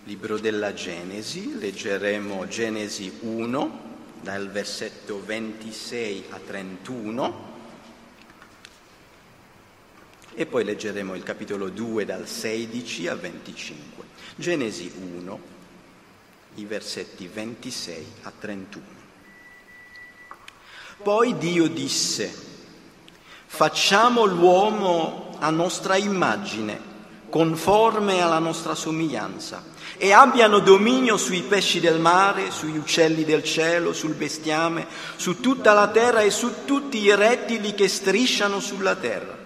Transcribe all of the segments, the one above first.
Libro della Genesi, leggeremo Genesi 1 dal versetto 26 a 31 e poi leggeremo il capitolo 2 dal 16 a 25. Genesi 1, i versetti 26 a 31. Poi Dio disse: facciamo l'uomo a nostra immagine, conforme alla nostra somiglianza, e abbiano dominio sui pesci del mare, sugli uccelli del cielo, sul bestiame, su tutta la terra e su tutti i rettili che strisciano sulla terra.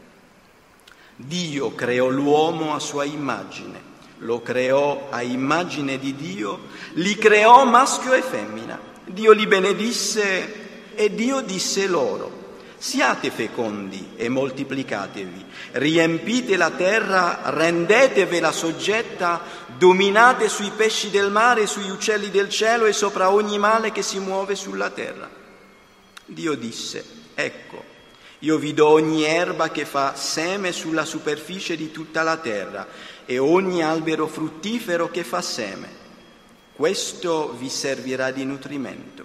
Dio creò l'uomo a sua immagine, lo creò a immagine di Dio, li creò maschio e femmina. Dio li benedisse e Dio disse loro: siate fecondi e moltiplicatevi, riempite la terra, rendetevela soggetta, dominate sui pesci del mare, sugli uccelli del cielo e sopra ogni male che si muove sulla terra. Dio disse: ecco, io vi do ogni erba che fa seme sulla superficie di tutta la terra e ogni albero fruttifero che fa seme. Questo vi servirà di nutrimento.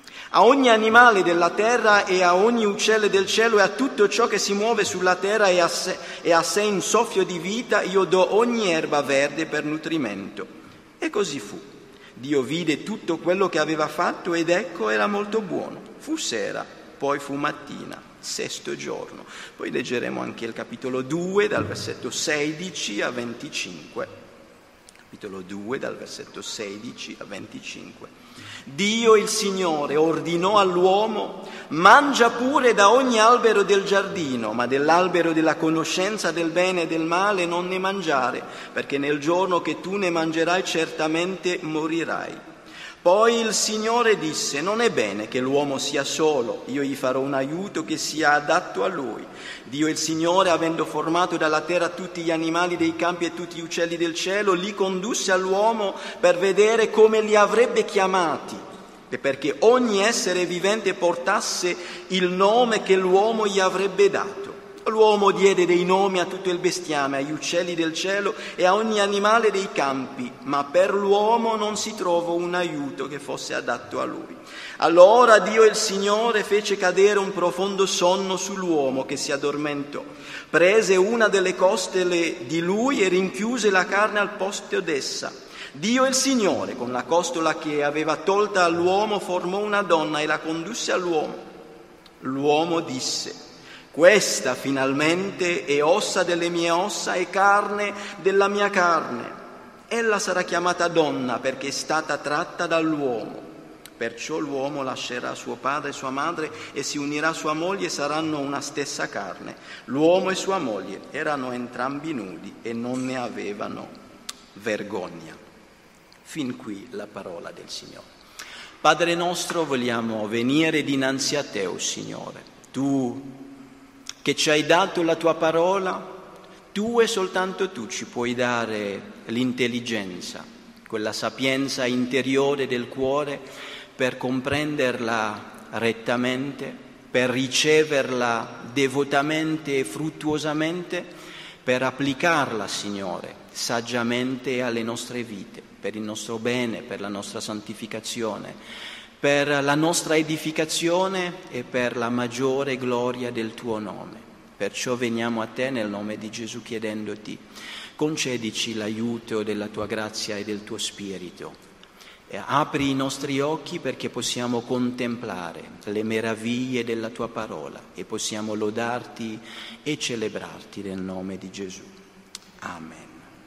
A ogni animale della terra e a ogni uccello del cielo e a tutto ciò che si muove sulla terra e a sé in soffio di vita io do ogni erba verde per nutrimento. E così fu. Dio vide tutto quello che aveva fatto ed ecco era molto buono. Fu sera, poi fu mattina, sesto giorno. Poi leggeremo anche il capitolo 2 dal versetto 16 a 25. Capitolo 2 dal versetto 16 a 25. Dio il Signore ordinò all'uomo: mangia pure da ogni albero del giardino, ma dell'albero della conoscenza del bene e del male non ne mangiare, perché nel giorno che tu ne mangerai certamente morirai. Poi il Signore disse: non è bene che l'uomo sia solo, io gli farò un aiuto che sia adatto a lui. Dio il Signore, avendo formato dalla terra tutti gli animali dei campi e tutti gli uccelli del cielo, li condusse all'uomo per vedere come li avrebbe chiamati, e perché ogni essere vivente portasse il nome che l'uomo gli avrebbe dato. L'uomo diede dei nomi a tutto il bestiame, agli uccelli del cielo e a ogni animale dei campi, ma per l'uomo non si trovò un aiuto che fosse adatto a lui. Allora Dio il Signore fece cadere un profondo sonno sull'uomo che si addormentò. Prese una delle costole di lui e rinchiuse la carne al posto d'essa. Dio il Signore, con la costola che aveva tolta all'uomo, formò una donna e la condusse all'uomo. L'uomo disse: questa finalmente è ossa delle mie ossa e carne della mia carne. Ella sarà chiamata donna perché è stata tratta dall'uomo. Perciò l'uomo lascerà suo padre e sua madre e si unirà a sua moglie e saranno una stessa carne. L'uomo e sua moglie erano entrambi nudi e non ne avevano vergogna. Fin qui la parola del Signore. Padre nostro, vogliamo venire dinanzi a te, o Signore. Tu che ci hai dato la tua parola, tu e soltanto tu ci puoi dare l'intelligenza, quella sapienza interiore del cuore per comprenderla rettamente, per riceverla devotamente e fruttuosamente, per applicarla, Signore, saggiamente alle nostre vite, per il nostro bene, per la nostra santificazione, per la nostra edificazione e per la maggiore gloria del tuo nome. Perciò veniamo a te nel nome di Gesù chiedendoti: concedici l'aiuto della tua grazia e del tuo spirito. E apri i nostri occhi perché possiamo contemplare le meraviglie della tua parola e possiamo lodarti e celebrarti nel nome di Gesù. Amen.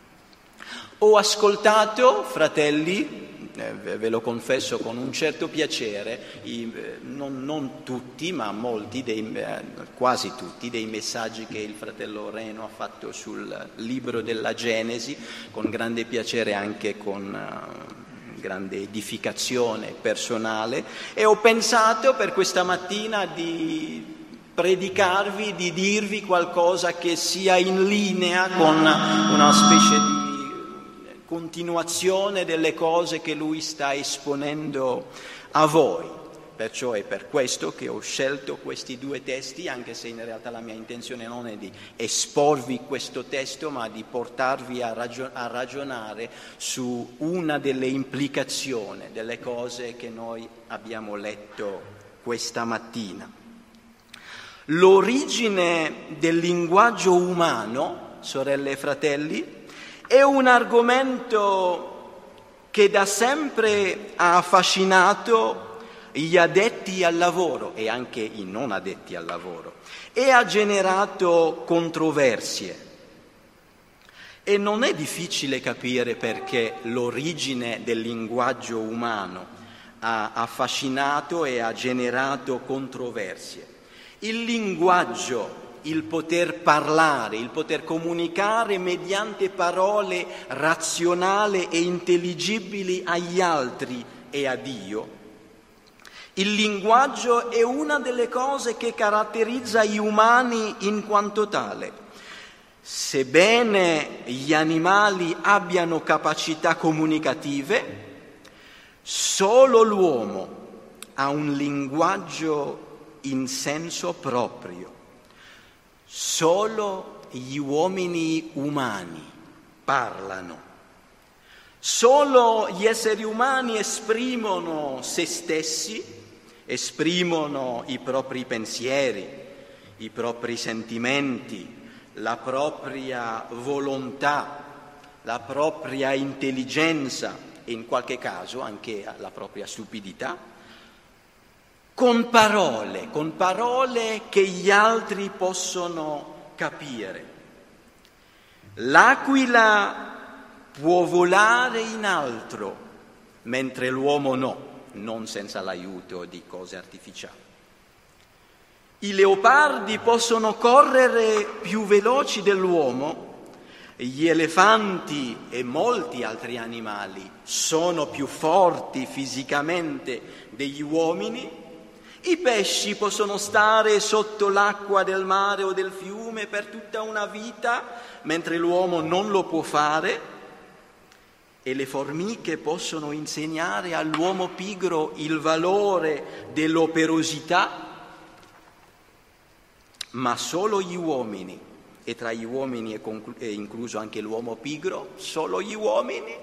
Ho ascoltato, fratelli, ve lo confesso con un certo piacere, non tutti, ma molti, quasi tutti, dei messaggi che il fratello Reno ha fatto sul libro della Genesi, con grande piacere, anche con grande edificazione personale, e ho pensato per questa mattina di predicarvi, di dirvi qualcosa che sia in linea con una specie di continuazione delle cose che lui sta esponendo a voi. Perciò è per questo che ho scelto questi due testi, anche se in realtà la mia intenzione non è di esporvi questo testo, ma di portarvi a ragionare su una delle implicazioni delle cose che noi abbiamo letto questa mattina. L'origine del linguaggio umano, sorelle e fratelli, è un argomento che da sempre ha affascinato gli addetti al lavoro e anche i non addetti al lavoro e ha generato controversie. E non è difficile capire perché l'origine del linguaggio umano ha affascinato e ha generato controversie. Il linguaggio, il poter parlare, il poter comunicare mediante parole razionali e intelligibili agli altri e a Dio. Il linguaggio è una delle cose che caratterizza gli umani in quanto tale. Sebbene gli animali abbiano capacità comunicative, solo l'uomo ha un linguaggio in senso proprio. Solo gli uomini umani parlano. Solo gli esseri umani esprimono se stessi, esprimono i propri pensieri, i propri sentimenti, la propria volontà, la propria intelligenza e in qualche caso anche la propria stupidità, con parole che gli altri possono capire. L'aquila può volare in alto, mentre l'uomo no, non senza l'aiuto di cose artificiali. I leopardi possono correre più veloci dell'uomo, gli elefanti e molti altri animali sono più forti fisicamente degli uomini, i pesci possono stare sotto l'acqua del mare o del fiume per tutta una vita, mentre l'uomo non lo può fare, e le formiche possono insegnare all'uomo pigro il valore dell'operosità, ma solo gli uomini, e tra gli uomini è incluso anche l'uomo pigro, solo gli uomini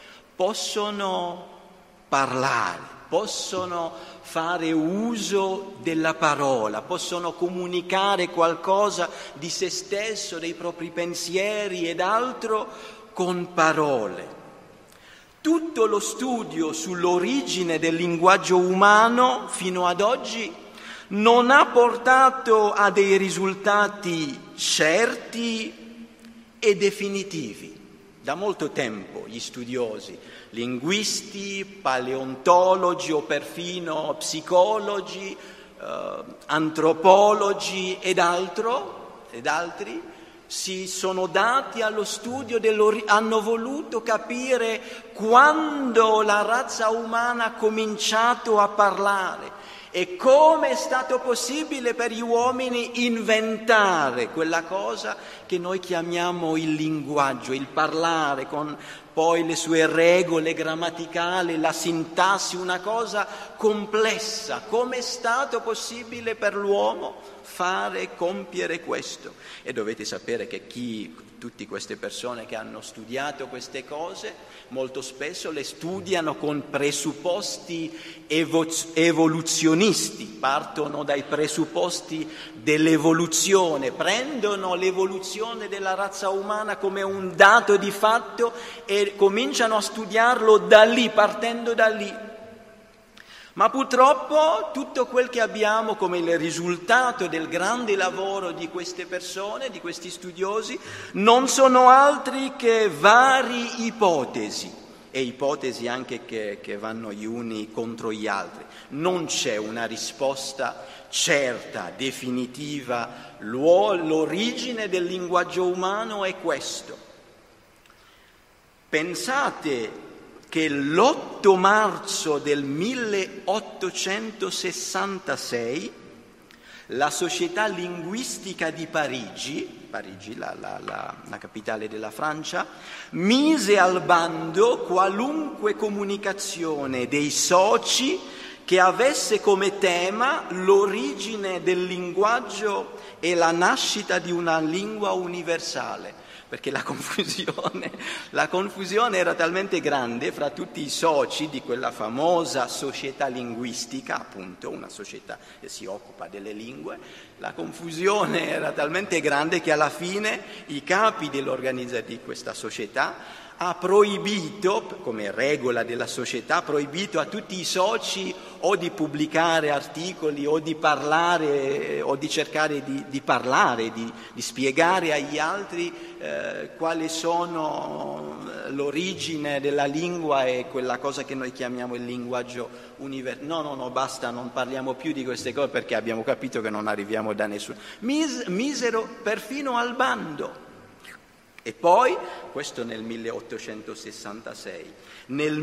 possono parlare, possono fare uso della parola, possono comunicare qualcosa di se stesso, dei propri pensieri ed altro con parole. Tutto lo studio sull'origine del linguaggio umano fino ad oggi non ha portato a dei risultati certi e definitivi. Da molto tempo gli studiosi, linguisti, paleontologi o perfino psicologi, antropologi ed altri si sono dati allo studio hanno voluto capire quando la razza umana ha cominciato a parlare e come è stato possibile per gli uomini inventare quella cosa che noi chiamiamo il linguaggio, il parlare, con poi le sue regole grammaticali, la sintassi, una cosa complessa. Come è stato possibile per l'uomo compiere questo? E dovete sapere che tutte queste persone che hanno studiato queste cose molto spesso le studiano con presupposti evoluzionisti, partono dai presupposti dell'evoluzione, prendono l'evoluzione della razza umana come un dato di fatto e cominciano a studiarlo da lì, partendo da lì. Ma purtroppo tutto quel che abbiamo come il risultato del grande lavoro di queste persone, di questi studiosi, non sono altri che varie ipotesi, e ipotesi anche che vanno gli uni contro gli altri. Non c'è una risposta certa, definitiva. L'origine del linguaggio umano è questo. Pensate che l'8 marzo del 1866 la Società Linguistica di Parigi, la capitale della Francia, mise al bando qualunque comunicazione dei soci che avesse come tema l'origine del linguaggio e la nascita di una lingua universale, perché la confusione era talmente grande fra tutti i soci di quella famosa società linguistica, appunto una società che si occupa delle lingue. La confusione era talmente grande che alla fine i capi dell'organizzazione di questa società ha proibito, come regola della società, ha proibito a tutti i soci o di pubblicare articoli o di parlare o di cercare di parlare, di spiegare agli altri quali sono l'origine della lingua e quella cosa che noi chiamiamo il linguaggio universale. No, basta, non parliamo più di queste cose perché abbiamo capito che non arriviamo da nessuno. Misero perfino al bando. E poi, questo nel 1866, nel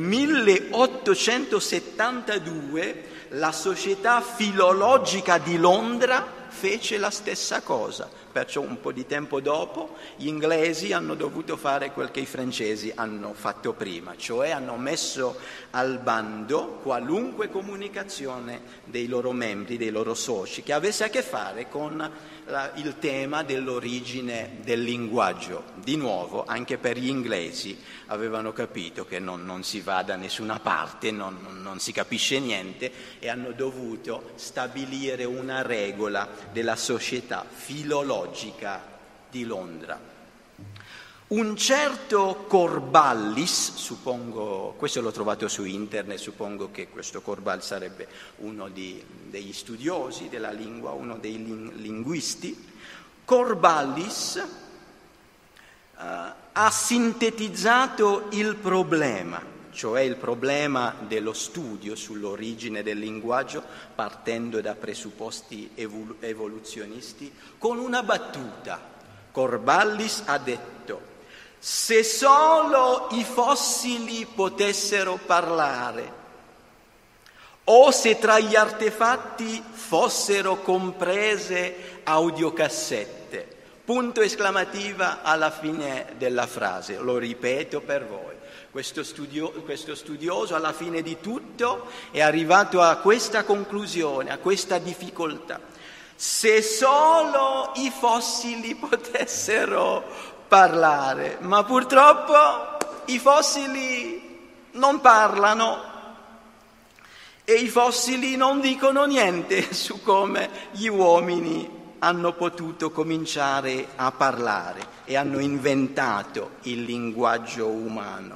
1872 la Società Filologica di Londra fece la stessa cosa, perciò un po' di tempo dopo gli inglesi hanno dovuto fare quel che i francesi hanno fatto prima, cioè hanno messo al bando qualunque comunicazione dei loro membri, dei loro soci, che avesse a che fare con il tema dell'origine del linguaggio. Di nuovo, anche per gli inglesi avevano capito che non si va da nessuna parte, non si capisce niente, e hanno dovuto stabilire una regola della Società Filologica di Londra. Un certo Corballis, suppongo, questo l'ho trovato su internet, suppongo che questo Corballis sarebbe uno degli studiosi della lingua, uno dei linguisti. Corballis ha sintetizzato il problema, cioè il problema dello studio sull'origine del linguaggio, partendo da presupposti evoluzionisti, con una battuta. Corballis ha detto: se solo i fossili potessero parlare, o se tra gli artefatti fossero comprese audiocassette, punto esclamativa alla fine della frase. Lo ripeto per voi. Questo studioso alla fine di tutto è arrivato a questa conclusione, a questa difficoltà. Se solo i fossili potessero parlare, ma purtroppo i fossili non parlano e i fossili non dicono niente su come gli uomini hanno potuto cominciare a parlare e hanno inventato il linguaggio umano.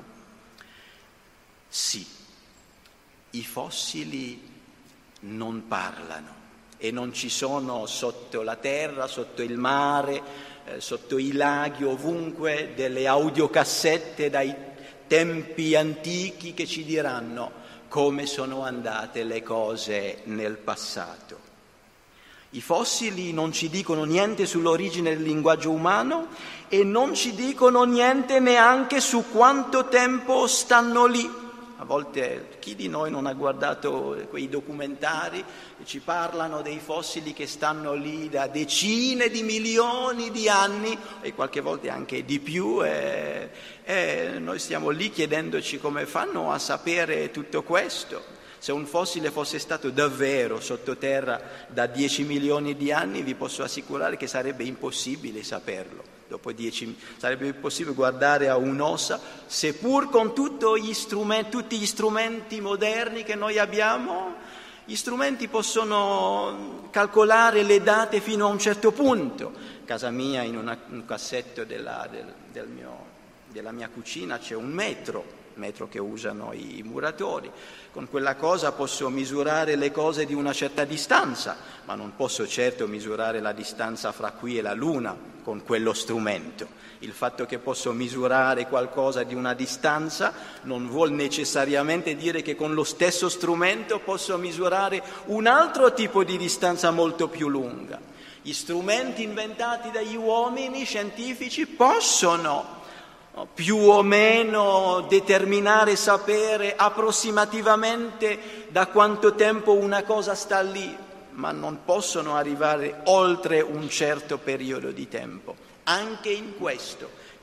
Sì, i fossili non parlano e non ci sono sotto la terra, sotto il mare, sotto i laghi, ovunque, delle audiocassette dai tempi antichi che ci diranno come sono andate le cose nel passato. I fossili non ci dicono niente sull'origine del linguaggio umano e non ci dicono niente neanche su quanto tempo stanno lì. A volte chi di noi non ha guardato quei documentari che ci parlano dei fossili che stanno lì da decine di milioni di anni e qualche volta anche di più, e noi stiamo lì chiedendoci come fanno a sapere tutto questo. Se un fossile fosse stato davvero sottoterra da 10 milioni di anni, vi posso assicurare che sarebbe impossibile saperlo. Dopo 10 sarebbe impossibile guardare a un'ossa, seppur con tutti gli strumenti moderni che noi abbiamo. Gli strumenti possono calcolare le date fino a un certo punto. A casa mia, in un cassetto della mia cucina, c'è un metro che usano i muratori. Con quella cosa posso misurare le cose di una certa distanza, ma non posso certo misurare la distanza fra qui e la Luna con quello strumento. Il fatto che posso misurare qualcosa di una distanza non vuol necessariamente dire che con lo stesso strumento posso misurare un altro tipo di distanza molto più lunga. Gli strumenti inventati dagli uomini scientifici possono più o meno determinare, sapere approssimativamente da quanto tempo una cosa sta lì, ma non possono arrivare oltre un certo periodo di tempo. Anche in questo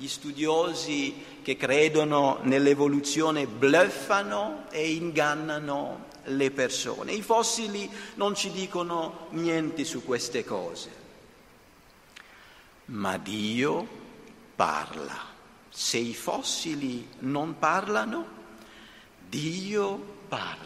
Gli studiosi che credono nell'evoluzione bluffano e ingannano le persone. I fossili non ci dicono niente su queste cose. Ma Dio parla. Se i fossili non parlano, Dio parla.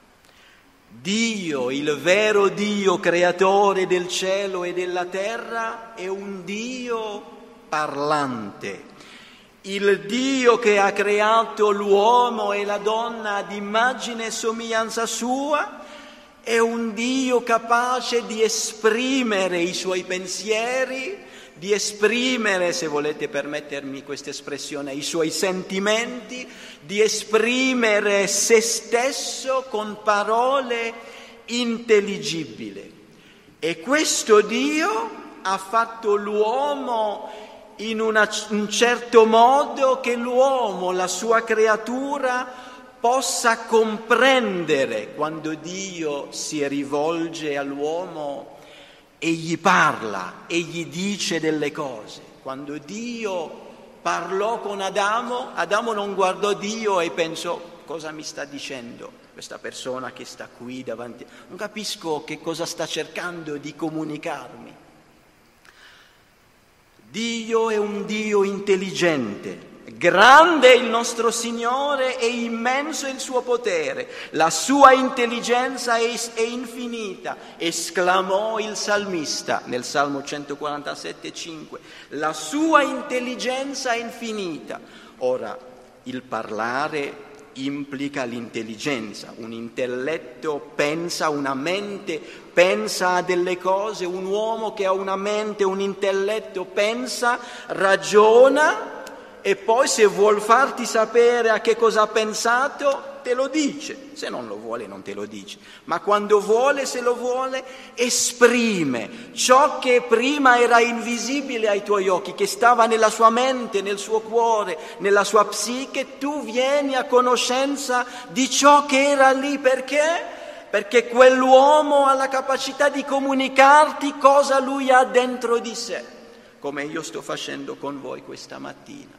Dio, il vero Dio, creatore del cielo e della terra, è un Dio parlante. Il Dio che ha creato l'uomo e la donna ad immagine e somiglianza sua è un Dio capace di esprimere i suoi pensieri, di esprimere, se volete permettermi questa espressione, i suoi sentimenti, di esprimere se stesso con parole intelligibili. E questo Dio ha fatto l'uomo in un certo modo che l'uomo, la sua creatura, possa comprendere quando Dio si rivolge all'uomo e gli parla e gli dice delle cose. Quando Dio parlò con Adamo, Adamo non guardò Dio e pensò: cosa mi sta dicendo questa persona che sta qui davanti? Non capisco che cosa sta cercando di comunicarmi. Dio è un Dio intelligente. Grande è il nostro Signore e immenso è il suo potere. La sua intelligenza è infinita, esclamò il salmista nel Salmo 147,5. La sua intelligenza è infinita. Ora, il parlare implica l'intelligenza. Un intelletto pensa, una mente pensa a delle cose. Un uomo che ha una mente, un intelletto pensa, ragiona, e poi se vuol farti sapere a che cosa ha pensato, te lo dice. Se non lo vuole, non te lo dice. Ma quando vuole, se lo vuole, esprime ciò che prima era invisibile ai tuoi occhi, che stava nella sua mente, nel suo cuore, nella sua psiche. Tu vieni a conoscenza di ciò che era lì. Perché? Perché quell'uomo ha la capacità di comunicarti cosa lui ha dentro di sé, come io sto facendo con voi questa mattina.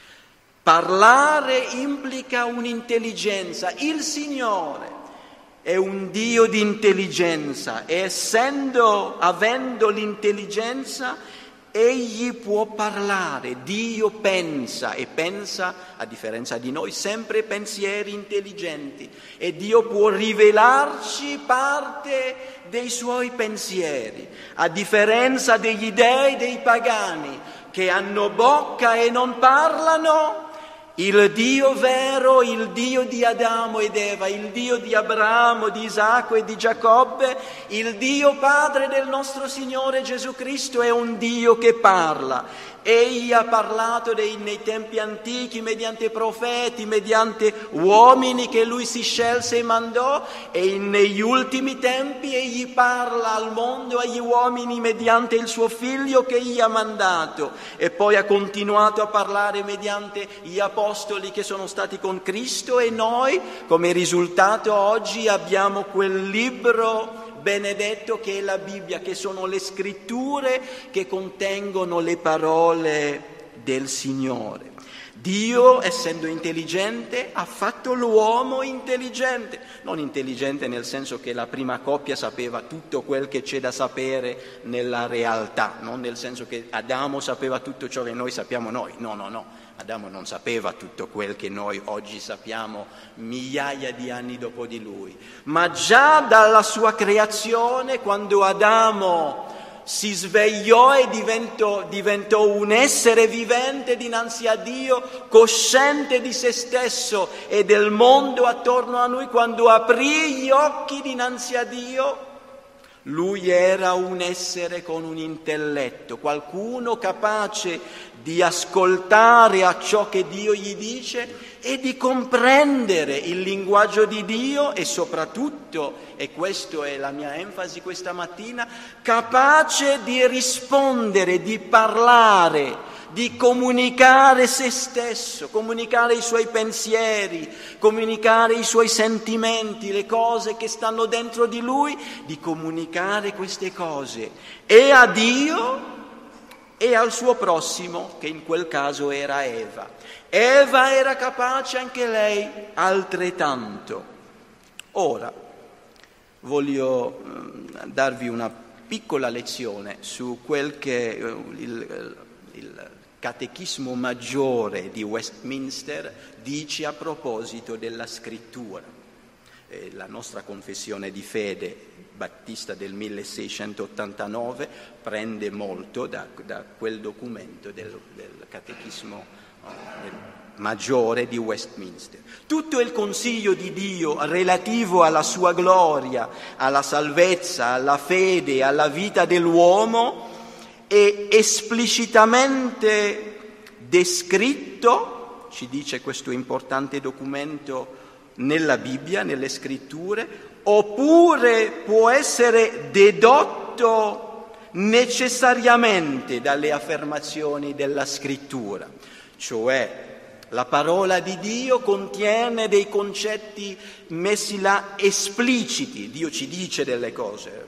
Parlare implica un'intelligenza. Il Signore è un Dio di intelligenza e avendo l'intelligenza, Egli può parlare. Dio pensa e pensa, a differenza di noi, sempre pensieri intelligenti, e Dio può rivelarci parte dei suoi pensieri, a differenza degli dei dei pagani che hanno bocca e non parlano. Il Dio vero, il Dio di Adamo ed Eva, il Dio di Abramo, di Isacco e di Giacobbe, il Dio Padre del nostro Signore Gesù Cristo è un Dio che parla. Egli ha parlato nei tempi antichi mediante profeti, mediante uomini che lui si scelse e mandò, e negli ultimi tempi egli parla al mondo, agli uomini mediante il suo figlio che egli ha mandato, e poi ha continuato a parlare mediante gli apostoli che sono stati con Cristo, e noi come risultato oggi abbiamo quel libro benedetto che è la Bibbia, che sono le scritture che contengono le parole del Signore. Dio, essendo intelligente, ha fatto l'uomo intelligente. Non intelligente nel senso che la prima coppia sapeva tutto quel che c'è da sapere nella realtà, non nel senso che Adamo sapeva tutto ciò che noi sappiamo noi. No. Adamo non sapeva tutto quel che noi oggi sappiamo migliaia di anni dopo di lui. Ma già dalla sua creazione, quando Adamo si svegliò e diventò un essere vivente dinanzi a Dio, cosciente di se stesso e del mondo attorno a lui, quando aprì gli occhi dinanzi a Dio, lui era un essere con un intelletto, qualcuno capace di ascoltare a ciò che Dio gli dice e di comprendere il linguaggio di Dio, e soprattutto, e questa è la mia enfasi questa mattina, capace di rispondere, di parlare, di comunicare se stesso, comunicare i suoi pensieri, comunicare i suoi sentimenti, le cose che stanno dentro di lui, di comunicare queste cose e a Dio e al suo prossimo, che in quel caso era Eva. Eva era capace anche lei altrettanto. Ora, voglio darvi una piccola lezione su quel che il Catechismo Maggiore di Westminster dice a proposito della scrittura. La nostra confessione di fede battista del 1689 prende molto da quel documento del Catechismo Maggiore di Westminster. Tutto il consiglio di Dio relativo alla sua gloria, alla salvezza, alla fede, alla vita dell'uomo è esplicitamente descritto, ci dice questo importante documento, nella Bibbia, nelle scritture, oppure può essere dedotto necessariamente dalle affermazioni della scrittura. Cioè, la parola di Dio contiene dei concetti messi là espliciti. Dio ci dice delle cose.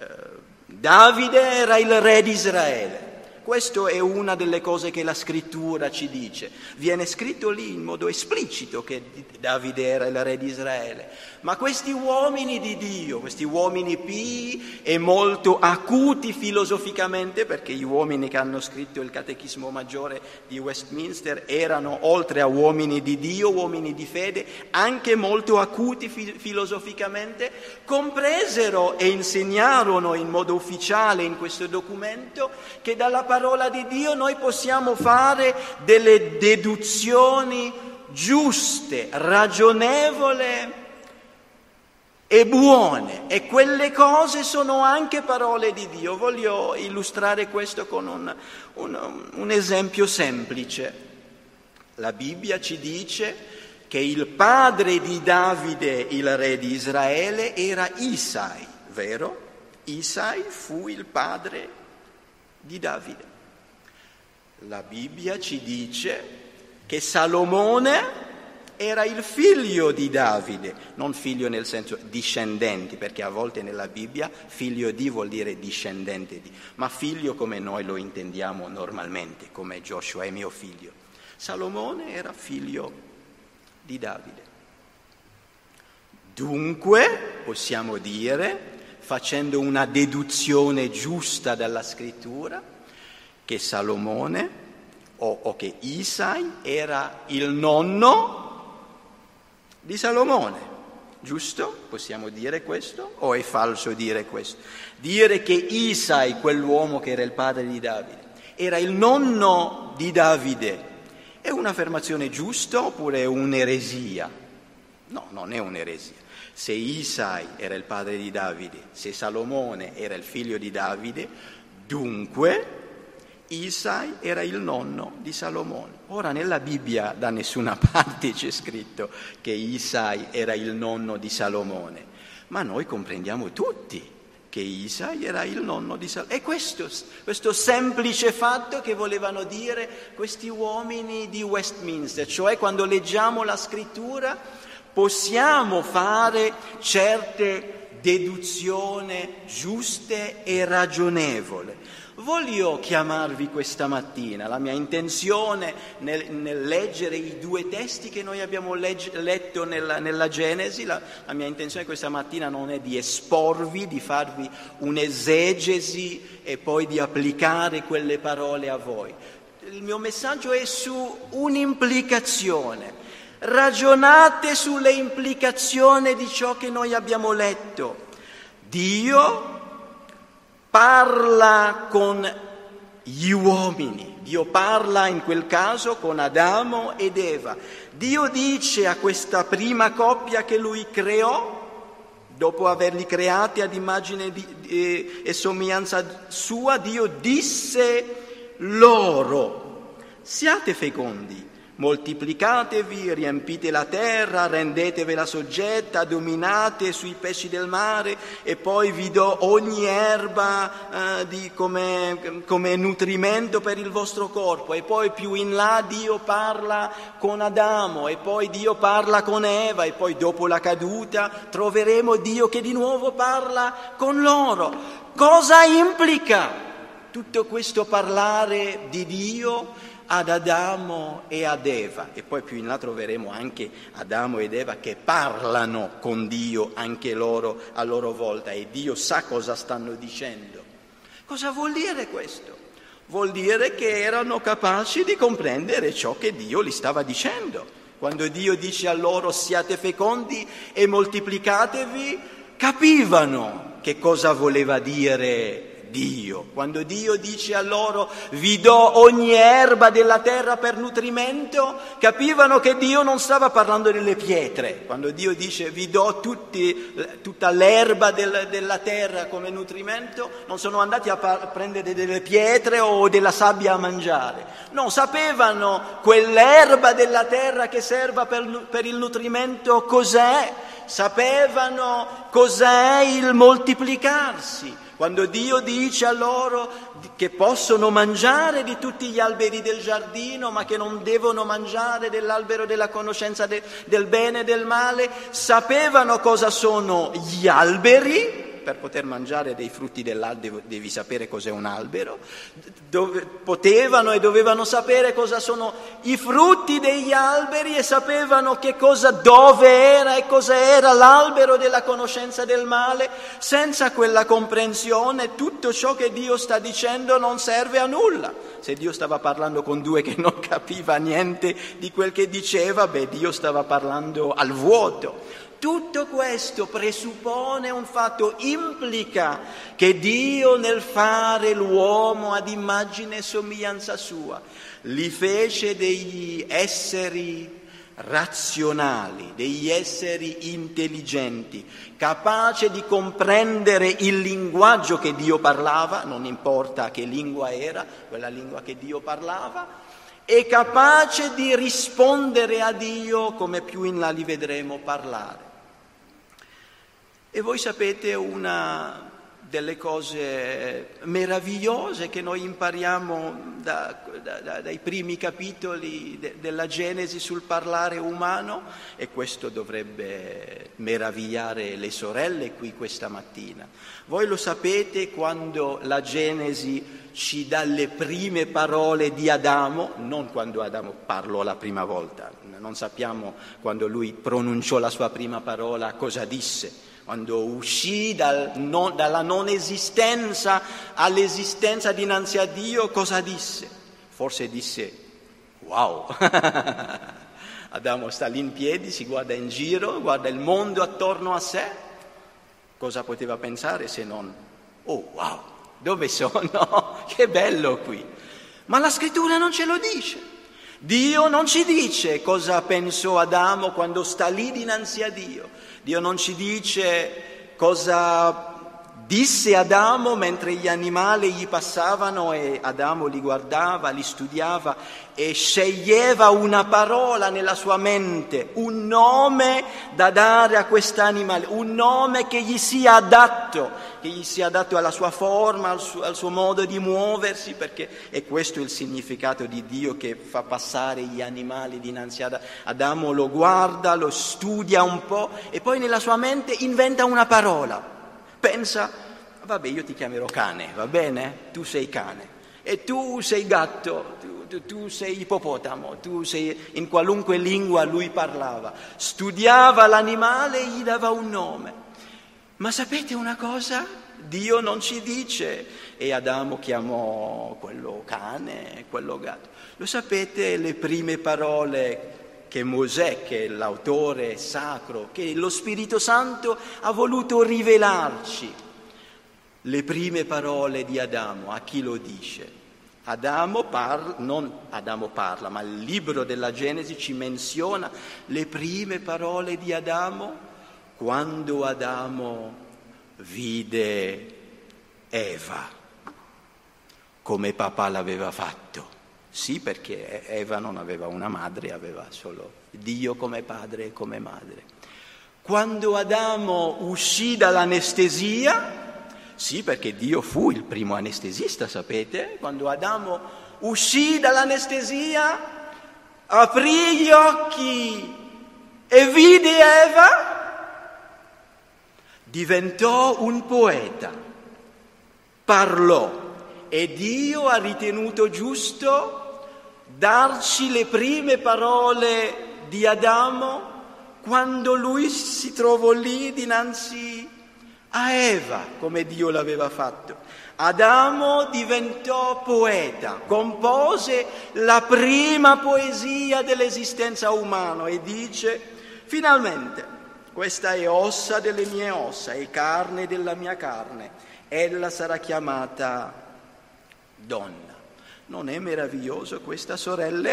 Davide era il re di Israele. Questa è una delle cose che la scrittura ci dice. Viene scritto lì in modo esplicito che Davide era il re di Israele. Ma questi uomini di Dio, questi uomini pii e molto acuti filosoficamente, perché gli uomini che hanno scritto il Catechismo Maggiore di Westminster erano, oltre a uomini di Dio, uomini di fede, anche molto acuti filosoficamente, compresero e insegnarono in modo ufficiale in questo documento che dalla parola di Dio noi possiamo fare delle deduzioni giuste, ragionevoli e buone, e quelle cose sono anche parole di Dio. Voglio illustrare questo con un esempio semplice. La Bibbia ci dice che il padre di Davide, il re di Israele, era Isai, vero? Isai fu il padre di Davide. La Bibbia ci dice che Salomone era il figlio di Davide, non figlio nel senso discendenti, perché a volte nella Bibbia figlio di vuol dire discendente di, ma figlio come noi lo intendiamo normalmente, come Joshua è mio figlio. Salomone era figlio di Davide. Dunque possiamo dire, facendo una deduzione giusta dalla scrittura, che Salomone o che Isai era il nonno di Salomone, giusto? Possiamo dire questo? O è falso dire questo? Dire che Isai, quell'uomo che era il padre di Davide, era il nonno di Davide, è un'affermazione giusta oppure è un'eresia? No, non è un'eresia. Se Isai era il padre di Davide, se Salomone era il figlio di Davide, dunque Isai era il nonno di Salomone. Ora nella Bibbia da nessuna parte c'è scritto che Isai era il nonno di Salomone, ma noi comprendiamo tutti che Isai era il nonno di Salomone. E questo semplice fatto che volevano dire questi uomini di Westminster, cioè quando leggiamo la scrittura possiamo fare certe deduzioni giuste e ragionevoli. Voglio chiamarvi questa mattina, la mia intenzione nel leggere i due testi che noi abbiamo letto nella Genesi, la mia intenzione questa mattina non è di esporvi, di farvi un'esegesi e poi di applicare quelle parole a voi. Il mio messaggio è su un'implicazione. Ragionate sulle implicazioni di ciò che noi abbiamo letto. Dio parla con gli uomini, Dio parla in quel caso con Adamo ed Eva. Dio dice a questa prima coppia che lui creò, dopo averli creati ad immagine e somiglianza sua, Dio disse loro: siate fecondi, moltiplicatevi, riempite la terra, rendetevela soggetta, dominate sui pesci del mare e poi vi do ogni erba come nutrimento per il vostro corpo. E poi più in là Dio parla con Adamo e poi Dio parla con Eva e poi dopo la caduta troveremo Dio che di nuovo parla con loro. Cosa implica tutto questo parlare di Dio ad Adamo e ad Eva, e poi più in là troveremo anche Adamo ed Eva che parlano con Dio anche loro a loro volta, e Dio sa cosa stanno dicendo. Cosa vuol dire questo? Vuol dire che erano capaci di comprendere ciò che Dio li stava dicendo. Quando Dio dice a loro siate fecondi e moltiplicatevi, capivano che cosa voleva dire Dio. Quando Dio dice a loro vi do ogni erba della terra per nutrimento, capivano che Dio non stava parlando delle pietre. Quando Dio dice vi do tutta l'erba della terra come nutrimento, non sono andati a prendere delle pietre o della sabbia a mangiare. No, sapevano quell'erba della terra che serva per il nutrimento cos'è, sapevano cos'è il moltiplicarsi. Quando Dio dice a loro che possono mangiare di tutti gli alberi del giardino, ma che non devono mangiare dell'albero della conoscenza del bene e del male, sapevano cosa sono gli alberi. Per poter mangiare dei frutti dell'albero devi sapere cos'è un albero. Potevano e dovevano sapere cosa sono i frutti degli alberi, e sapevano che cosa, dove era e cosa era l'albero della conoscenza del male. Senza quella comprensione tutto ciò che Dio sta dicendo non serve a nulla. Se Dio stava parlando con due che non capiva niente di quel che diceva, Dio stava parlando al vuoto. Tutto questo presuppone un fatto, implica che Dio nel fare l'uomo ad immagine e somiglianza sua li fece degli esseri razionali, degli esseri intelligenti, capaci di comprendere il linguaggio che Dio parlava, non importa che lingua era, quella lingua che Dio parlava, e capace di rispondere a Dio come più in là li vedremo parlare. E voi sapete, una delle cose meravigliose che noi impariamo dai primi capitoli della Genesi sul parlare umano, e questo dovrebbe meravigliare le sorelle qui questa mattina. Voi lo sapete, quando la Genesi ci dà le prime parole di Adamo, non quando Adamo parlò la prima volta, non sappiamo quando lui pronunciò la sua prima parola cosa disse. Quando uscì dalla non esistenza all'esistenza dinanzi a Dio, cosa disse? Forse disse, wow, Adamo sta lì in piedi, si guarda in giro, guarda il mondo attorno a sé. Cosa poteva pensare se non, oh wow, dove sono? Che bello qui. Ma la scrittura non ce lo dice. Dio non ci dice cosa pensò Adamo quando sta lì dinanzi a Dio. Dio non ci dice cosa disse Adamo mentre gli animali gli passavano e Adamo li guardava, li studiava e sceglieva una parola nella sua mente, un nome da dare a quest'animale, un nome che gli sia adatto alla sua forma, al suo modo di muoversi, perché è questo il significato di Dio che fa passare gli animali dinanzi ad Adamo, lo guarda, lo studia un po' e poi nella sua mente inventa una parola. Pensa, vabbè, io ti chiamerò cane, va bene? Tu sei cane. E tu sei gatto, tu sei ippopotamo, tu sei... In qualunque lingua lui parlava. Studiava l'animale e gli dava un nome. Ma sapete una cosa? Dio non ci dice, e Adamo chiamò quello cane, quello gatto. Lo sapete le prime parole che Mosè, che è l'autore sacro, che lo Spirito Santo ha voluto rivelarci, le prime parole di Adamo, a chi lo dice? Non Adamo parla, ma il libro della Genesi ci menziona le prime parole di Adamo quando Adamo vide Eva, come papà l'aveva fatto. Sì, perché Eva non aveva una madre, aveva solo Dio come padre e come madre. Quando Adamo uscì dall'anestesia, sì, perché Dio fu il primo anestesista, sapete? Quando Adamo uscì dall'anestesia, aprì gli occhi e vide Eva, diventò un poeta, parlò e Dio ha ritenuto giusto darci le prime parole di Adamo quando lui si trovò lì dinanzi a Eva, come Dio l'aveva fatto. Adamo diventò poeta, compose la prima poesia dell'esistenza umana e dice: finalmente, questa è ossa delle mie ossa e carne della mia carne, ella sarà chiamata donna. Non è meraviglioso questa, sorelle?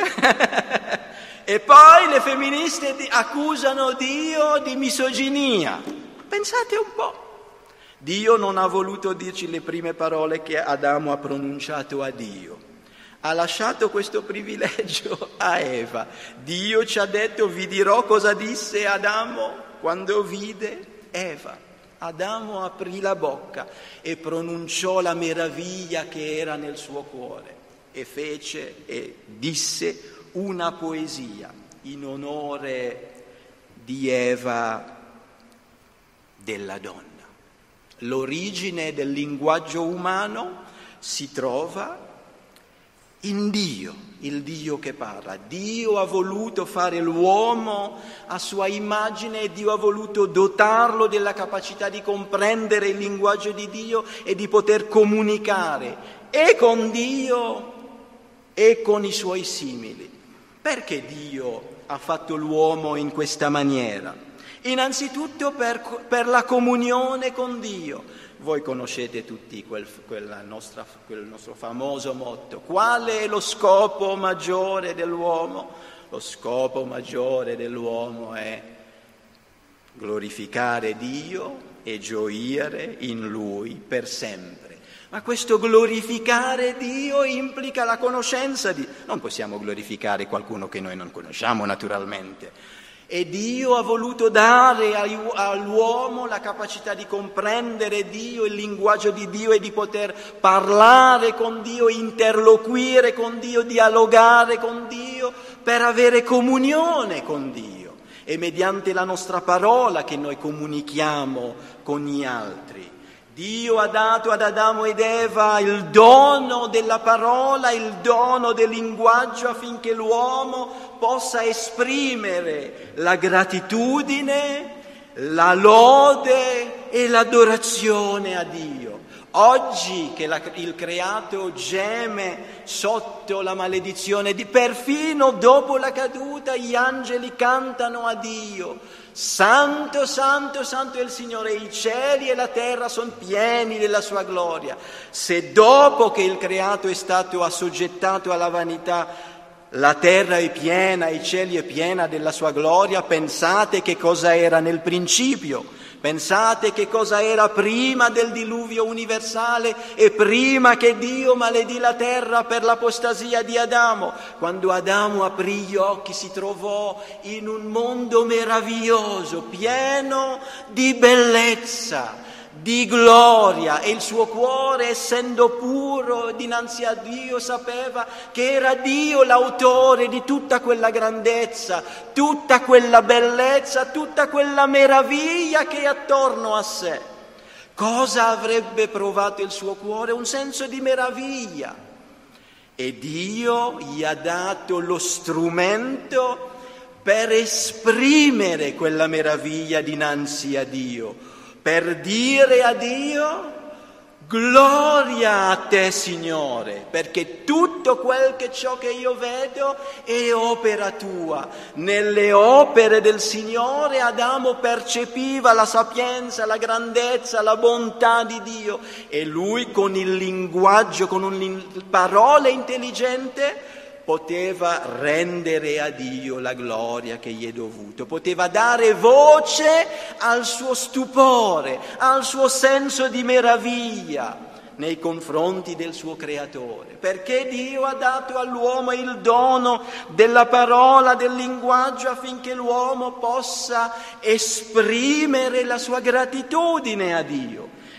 E poi le femministe accusano Dio di misoginia. Pensate un po'. Dio non ha voluto dirci le prime parole che Adamo ha pronunciato a Dio. Ha lasciato questo privilegio a Eva. Dio ci ha detto: vi dirò cosa disse Adamo quando vide Eva. Adamo aprì la bocca e pronunciò la meraviglia che era nel suo cuore e fece e disse una poesia in onore di Eva, della donna. L'origine del linguaggio umano si trova in Dio, il Dio che parla. Dio ha voluto fare l'uomo a sua immagine e Dio ha voluto dotarlo della capacità di comprendere il linguaggio di Dio e di poter comunicare e con Dio e con i suoi simili. Perché Dio ha fatto l'uomo in questa maniera? Innanzitutto per la comunione con Dio. Voi conoscete tutti quel nostro famoso motto: qual è lo scopo maggiore dell'uomo? Lo scopo maggiore dell'uomo è glorificare Dio e gioire in Lui per sempre. Ma questo glorificare Dio implica la conoscenza di... Non possiamo glorificare qualcuno che noi non conosciamo, naturalmente. E Dio ha voluto dare all'uomo la capacità di comprendere Dio, il linguaggio di Dio e di poter parlare con Dio, interloquire con Dio, dialogare con Dio per avere comunione con Dio. È mediante la nostra parola che noi comunichiamo con gli altri. Dio ha dato ad Adamo ed Eva il dono della parola, il dono del linguaggio affinché l'uomo possa esprimere la gratitudine, la lode e l'adorazione a Dio. Oggi che il creato geme sotto la maledizione perfino dopo la caduta, gli angeli cantano a Dio: Santo, santo, santo è il Signore, i cieli e la terra sono pieni della sua gloria. Se dopo che il creato è stato assoggettato alla vanità, la terra è piena, i cieli è piena della sua gloria, pensate che cosa era nel principio. Pensate che cosa era prima del diluvio universale e prima che Dio maledì la terra per l'apostasia di Adamo. Quando Adamo aprì gli occhi si trovò in un mondo meraviglioso, pieno di bellezza, di gloria, e il suo cuore, essendo puro dinanzi a Dio, sapeva che era Dio l'autore di tutta quella grandezza, tutta quella bellezza, tutta quella meraviglia che è attorno a sé. Cosa avrebbe provato il suo cuore? Un senso di meraviglia. E Dio gli ha dato lo strumento per esprimere quella meraviglia dinanzi a Dio, per dire a Dio: gloria a te, Signore, perché tutto ciò che io vedo è opera tua. Nelle opere del Signore Adamo percepiva la sapienza, la grandezza, la bontà di Dio, e lui con il linguaggio, con parole intelligente, poteva rendere a Dio la gloria che gli è dovuto, poteva dare voce al suo stupore, al suo senso di meraviglia nei confronti del suo creatore, perché Dio ha dato all'uomo il dono della parola, del linguaggio, affinché l'uomo possa esprimere la sua gratitudine a Dio.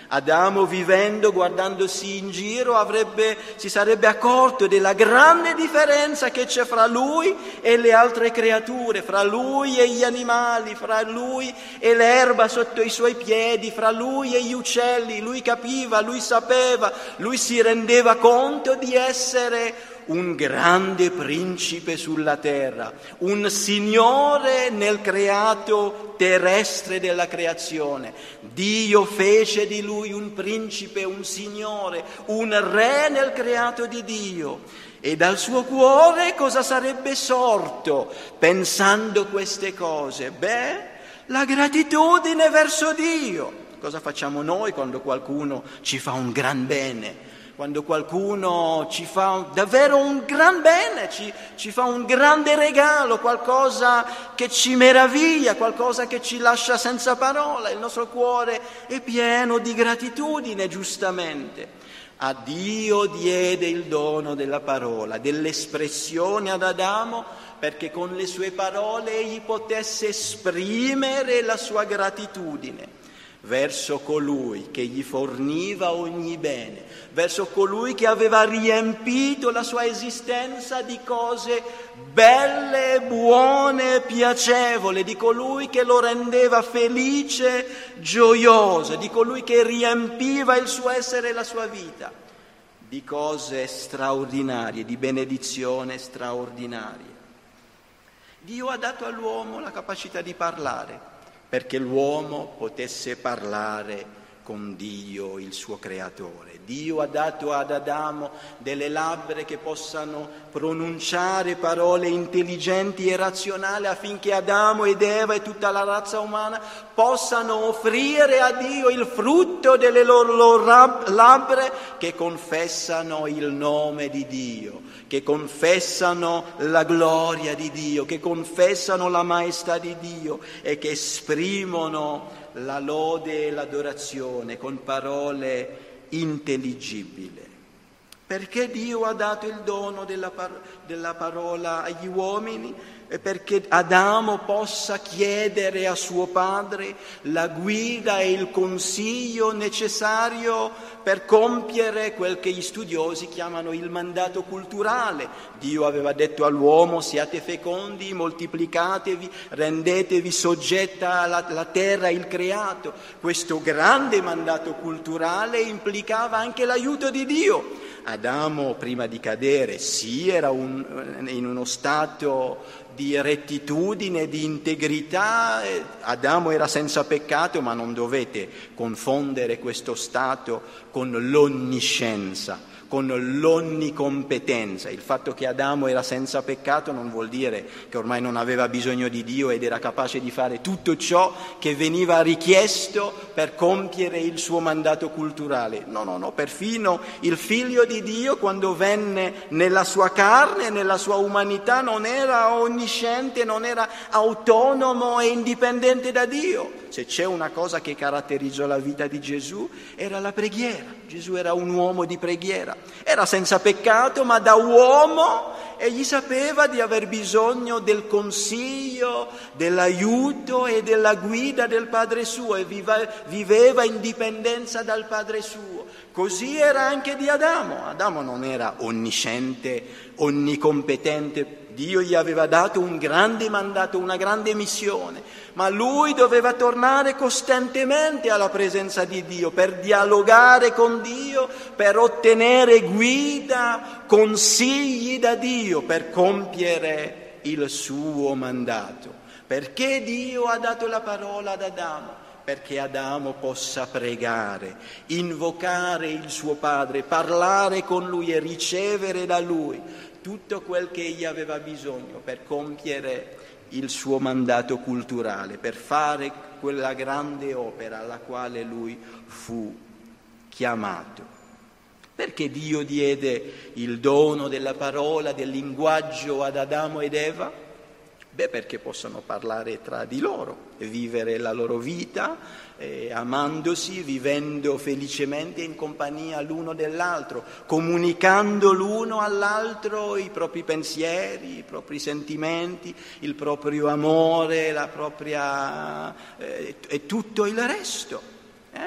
Adamo, vivendo, guardandosi in giro, si sarebbe accorto della grande differenza che c'è fra lui e le altre creature, fra lui e gli animali, fra lui e l'erba sotto i suoi piedi, fra lui e gli uccelli. Lui capiva, lui sapeva, lui si rendeva conto di essere un grande principe sulla terra, un signore nel creato terrestre della creazione. Dio fece di lui un principe, un signore, un re nel creato di Dio. E dal suo cuore cosa sarebbe sorto pensando queste cose? La gratitudine verso Dio. Cosa facciamo noi quando qualcuno ci fa un gran bene? Quando qualcuno ci fa davvero un gran bene, ci fa un grande regalo, qualcosa che ci meraviglia, qualcosa che ci lascia senza parola, il nostro cuore è pieno di gratitudine, giustamente. A Dio diede il dono della parola, dell'espressione ad Adamo, perché con le sue parole egli potesse esprimere la sua gratitudine verso colui che gli forniva ogni bene, verso colui che aveva riempito la sua esistenza di cose belle, buone, piacevoli, di colui che lo rendeva felice, gioioso, di colui che riempiva il suo essere e la sua vita, di cose straordinarie, di benedizione straordinarie. Dio ha dato all'uomo la capacità di parlare, perché l'uomo potesse parlare con Dio, il suo creatore. Dio ha dato ad Adamo delle labbra che possano pronunciare parole intelligenti e razionali affinché Adamo ed Eva e tutta la razza umana possano offrire a Dio il frutto delle loro labbra che confessano il nome di Dio, che confessano la gloria di Dio, che confessano la maestà di Dio e che esprimono la lode e l'adorazione con parole intelligibili. Perché Dio ha dato il dono della parola agli uomini? E perché Adamo possa chiedere a suo padre la guida e il consiglio necessario per compiere quel che gli studiosi chiamano il mandato culturale. Dio aveva detto all'uomo: siate fecondi, moltiplicatevi, rendetevi soggetta alla terra, il creato. Questo grande mandato culturale implicava anche l'aiuto di Dio. Adamo, prima di cadere, sì, era in uno stato di rettitudine, di integrità. Adamo era senza peccato, ma non dovete confondere questo stato con l'onniscienza, con l'onnicompetenza. Il fatto che Adamo era senza peccato non vuol dire che ormai non aveva bisogno di Dio ed era capace di fare tutto ciò che veniva richiesto per compiere il suo mandato culturale. No, perfino il figlio di Dio, quando venne nella sua carne, nella sua umanità, non era onnisciente, non era autonomo e indipendente da Dio. Se c'è una cosa che caratterizzò la vita di Gesù, era la preghiera. Gesù era un uomo di preghiera. Era senza peccato, ma da uomo egli sapeva di aver bisogno del consiglio, dell'aiuto e della guida del Padre suo, e viveva in dipendenza dal Padre suo. Così era anche di Adamo. Adamo non era onnisciente, onnicompetente. Dio gli aveva dato un grande mandato, una grande missione, ma lui doveva tornare costantemente alla presenza di Dio per dialogare con Dio, per ottenere guida, consigli da Dio per compiere il suo mandato. Perché Dio ha dato la parola ad Adamo? Perché Adamo possa pregare, invocare il suo Padre, parlare con lui e ricevere da lui tutto quel che egli aveva bisogno per compiere il suo mandato culturale, per fare quella grande opera alla quale lui fu chiamato. Perché Dio diede il dono della parola, del linguaggio ad Adamo ed Eva? Perché possono parlare tra di loro e vivere la loro vita, amandosi, vivendo felicemente in compagnia l'uno dell'altro, comunicando l'uno all'altro i propri pensieri, i propri sentimenti, il proprio amore, la propria e tutto il resto.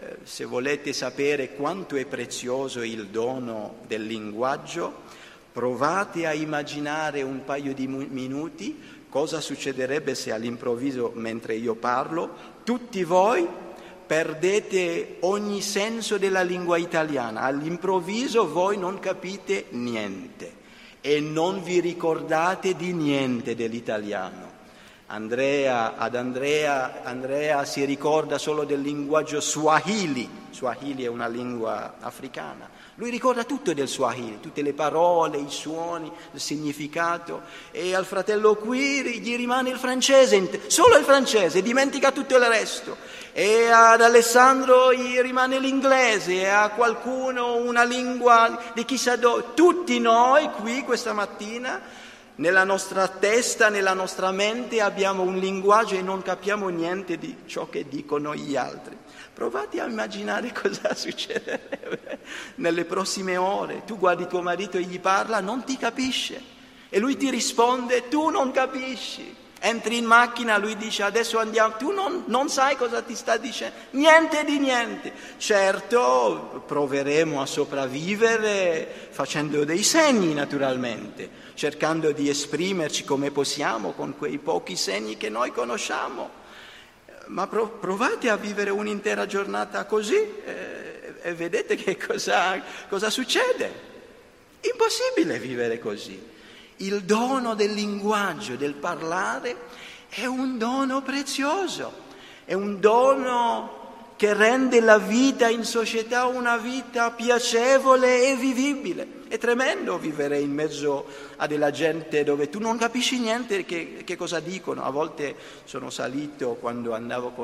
Se volete sapere quanto è prezioso il dono del linguaggio, provate a immaginare un paio di minuti cosa succederebbe se all'improvviso, mentre io parlo, tutti voi perdete ogni senso della lingua italiana. All'improvviso voi non capite niente e non vi ricordate di niente dell'italiano. Andrea si ricorda solo del linguaggio Swahili. Swahili è una lingua africana. Lui ricorda tutto del Swahili, tutte le parole, i suoni, il significato. E al fratello qui gli rimane il francese, solo il francese, dimentica tutto il resto. E ad Alessandro gli rimane l'inglese, e a qualcuno una lingua di chissà dove. Tutti noi qui questa mattina, nella nostra testa, nella nostra mente abbiamo un linguaggio e non capiamo niente di ciò che dicono gli altri. Provate a immaginare cosa succederebbe nelle prossime ore. Tu guardi tuo marito e gli parla, non ti capisce. E lui ti risponde, tu non capisci. Entri in macchina, lui dice, adesso andiamo. Tu non sai cosa ti sta dicendo. Niente di niente. Certo, proveremo a sopravvivere facendo dei segni, naturalmente, cercando di esprimerci come possiamo con quei pochi segni che noi conosciamo. Ma provate a vivere un'intera giornata così e vedete che cosa succede. Impossibile vivere così. Il dono del linguaggio, del parlare, è un dono prezioso, è un dono che rende la vita in società una vita piacevole e vivibile. È tremendo vivere in mezzo a della gente dove tu non capisci niente che cosa dicono. A volte sono salito quando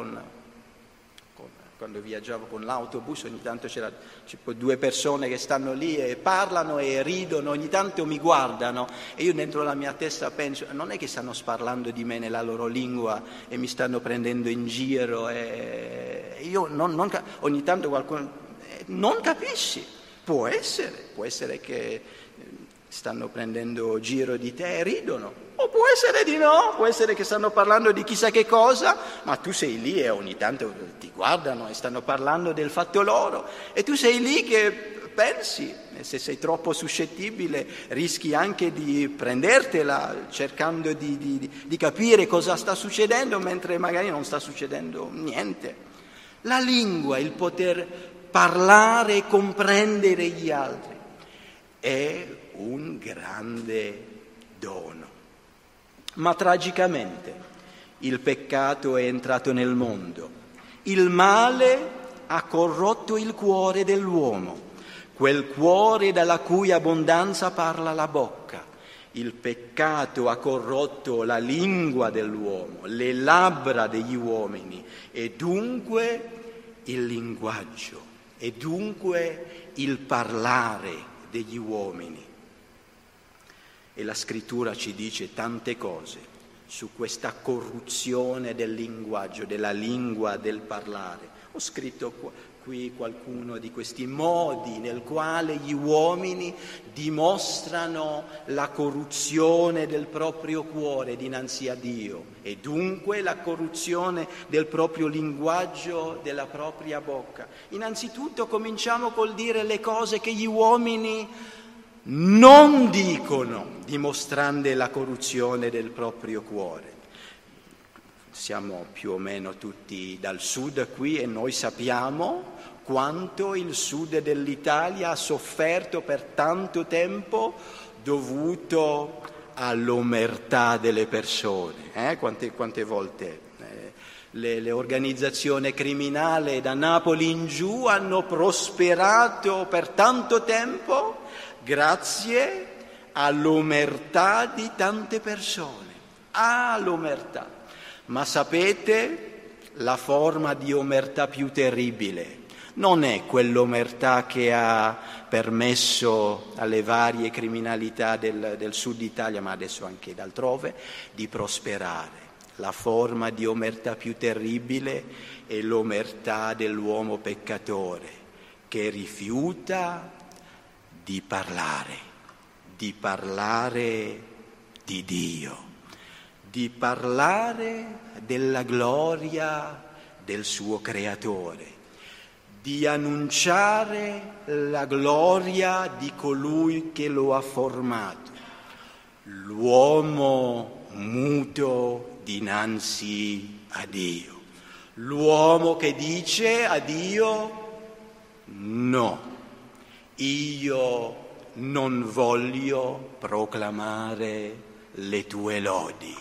viaggiavo con l'autobus, ogni tanto c'era due persone che stanno lì e parlano e ridono, ogni tanto mi guardano e io dentro la mia testa penso, non è che stanno parlando di me nella loro lingua e mi stanno prendendo in giro, e io ogni tanto qualcuno non capisci. Può essere che stanno prendendo giro di te e ridono, o può essere di no, può essere che stanno parlando di chissà che cosa, ma tu sei lì e ogni tanto ti guardano e stanno parlando del fatto loro e tu sei lì che pensi, e se sei troppo suscettibile rischi anche di prendertela cercando di capire cosa sta succedendo mentre magari non sta succedendo niente. La lingua, il poter parlare e comprendere gli altri è un grande dono. Ma tragicamente il peccato è entrato nel mondo, il male ha corrotto il cuore dell'uomo, quel cuore dalla cui abbondanza parla la bocca. Il peccato ha corrotto la lingua dell'uomo, le labbra degli uomini e dunque il linguaggio, e dunque il parlare degli uomini. E la scrittura ci dice tante cose su questa corruzione del linguaggio, della lingua, del parlare. Ho scritto qui qualcuno di questi modi nel quale gli uomini dimostrano la corruzione del proprio cuore dinanzi a Dio e dunque la corruzione del proprio linguaggio, della propria bocca. Innanzitutto cominciamo col dire le cose che gli uomini non dicono, dimostrando la corruzione del proprio cuore. Siamo più o meno tutti dal sud qui e noi sappiamo quanto il sud dell'Italia ha sofferto per tanto tempo dovuto all'omertà delle persone. Quante volte le organizzazioni criminali da Napoli in giù hanno prosperato per tanto tempo grazie all'omertà di tante persone, all'omertà. Ma sapete, la forma di omertà più terribile non è quell'omertà che ha permesso alle varie criminalità del sud Italia, ma adesso anche d'altrove, di prosperare. La forma di omertà più terribile è l'omertà dell'uomo peccatore, che rifiuta di parlare di Dio, di parlare della gloria del suo creatore, di annunciare la gloria di colui che lo ha formato, l'uomo muto dinanzi a Dio, l'uomo che dice a Dio: no, io non voglio proclamare le tue lodi,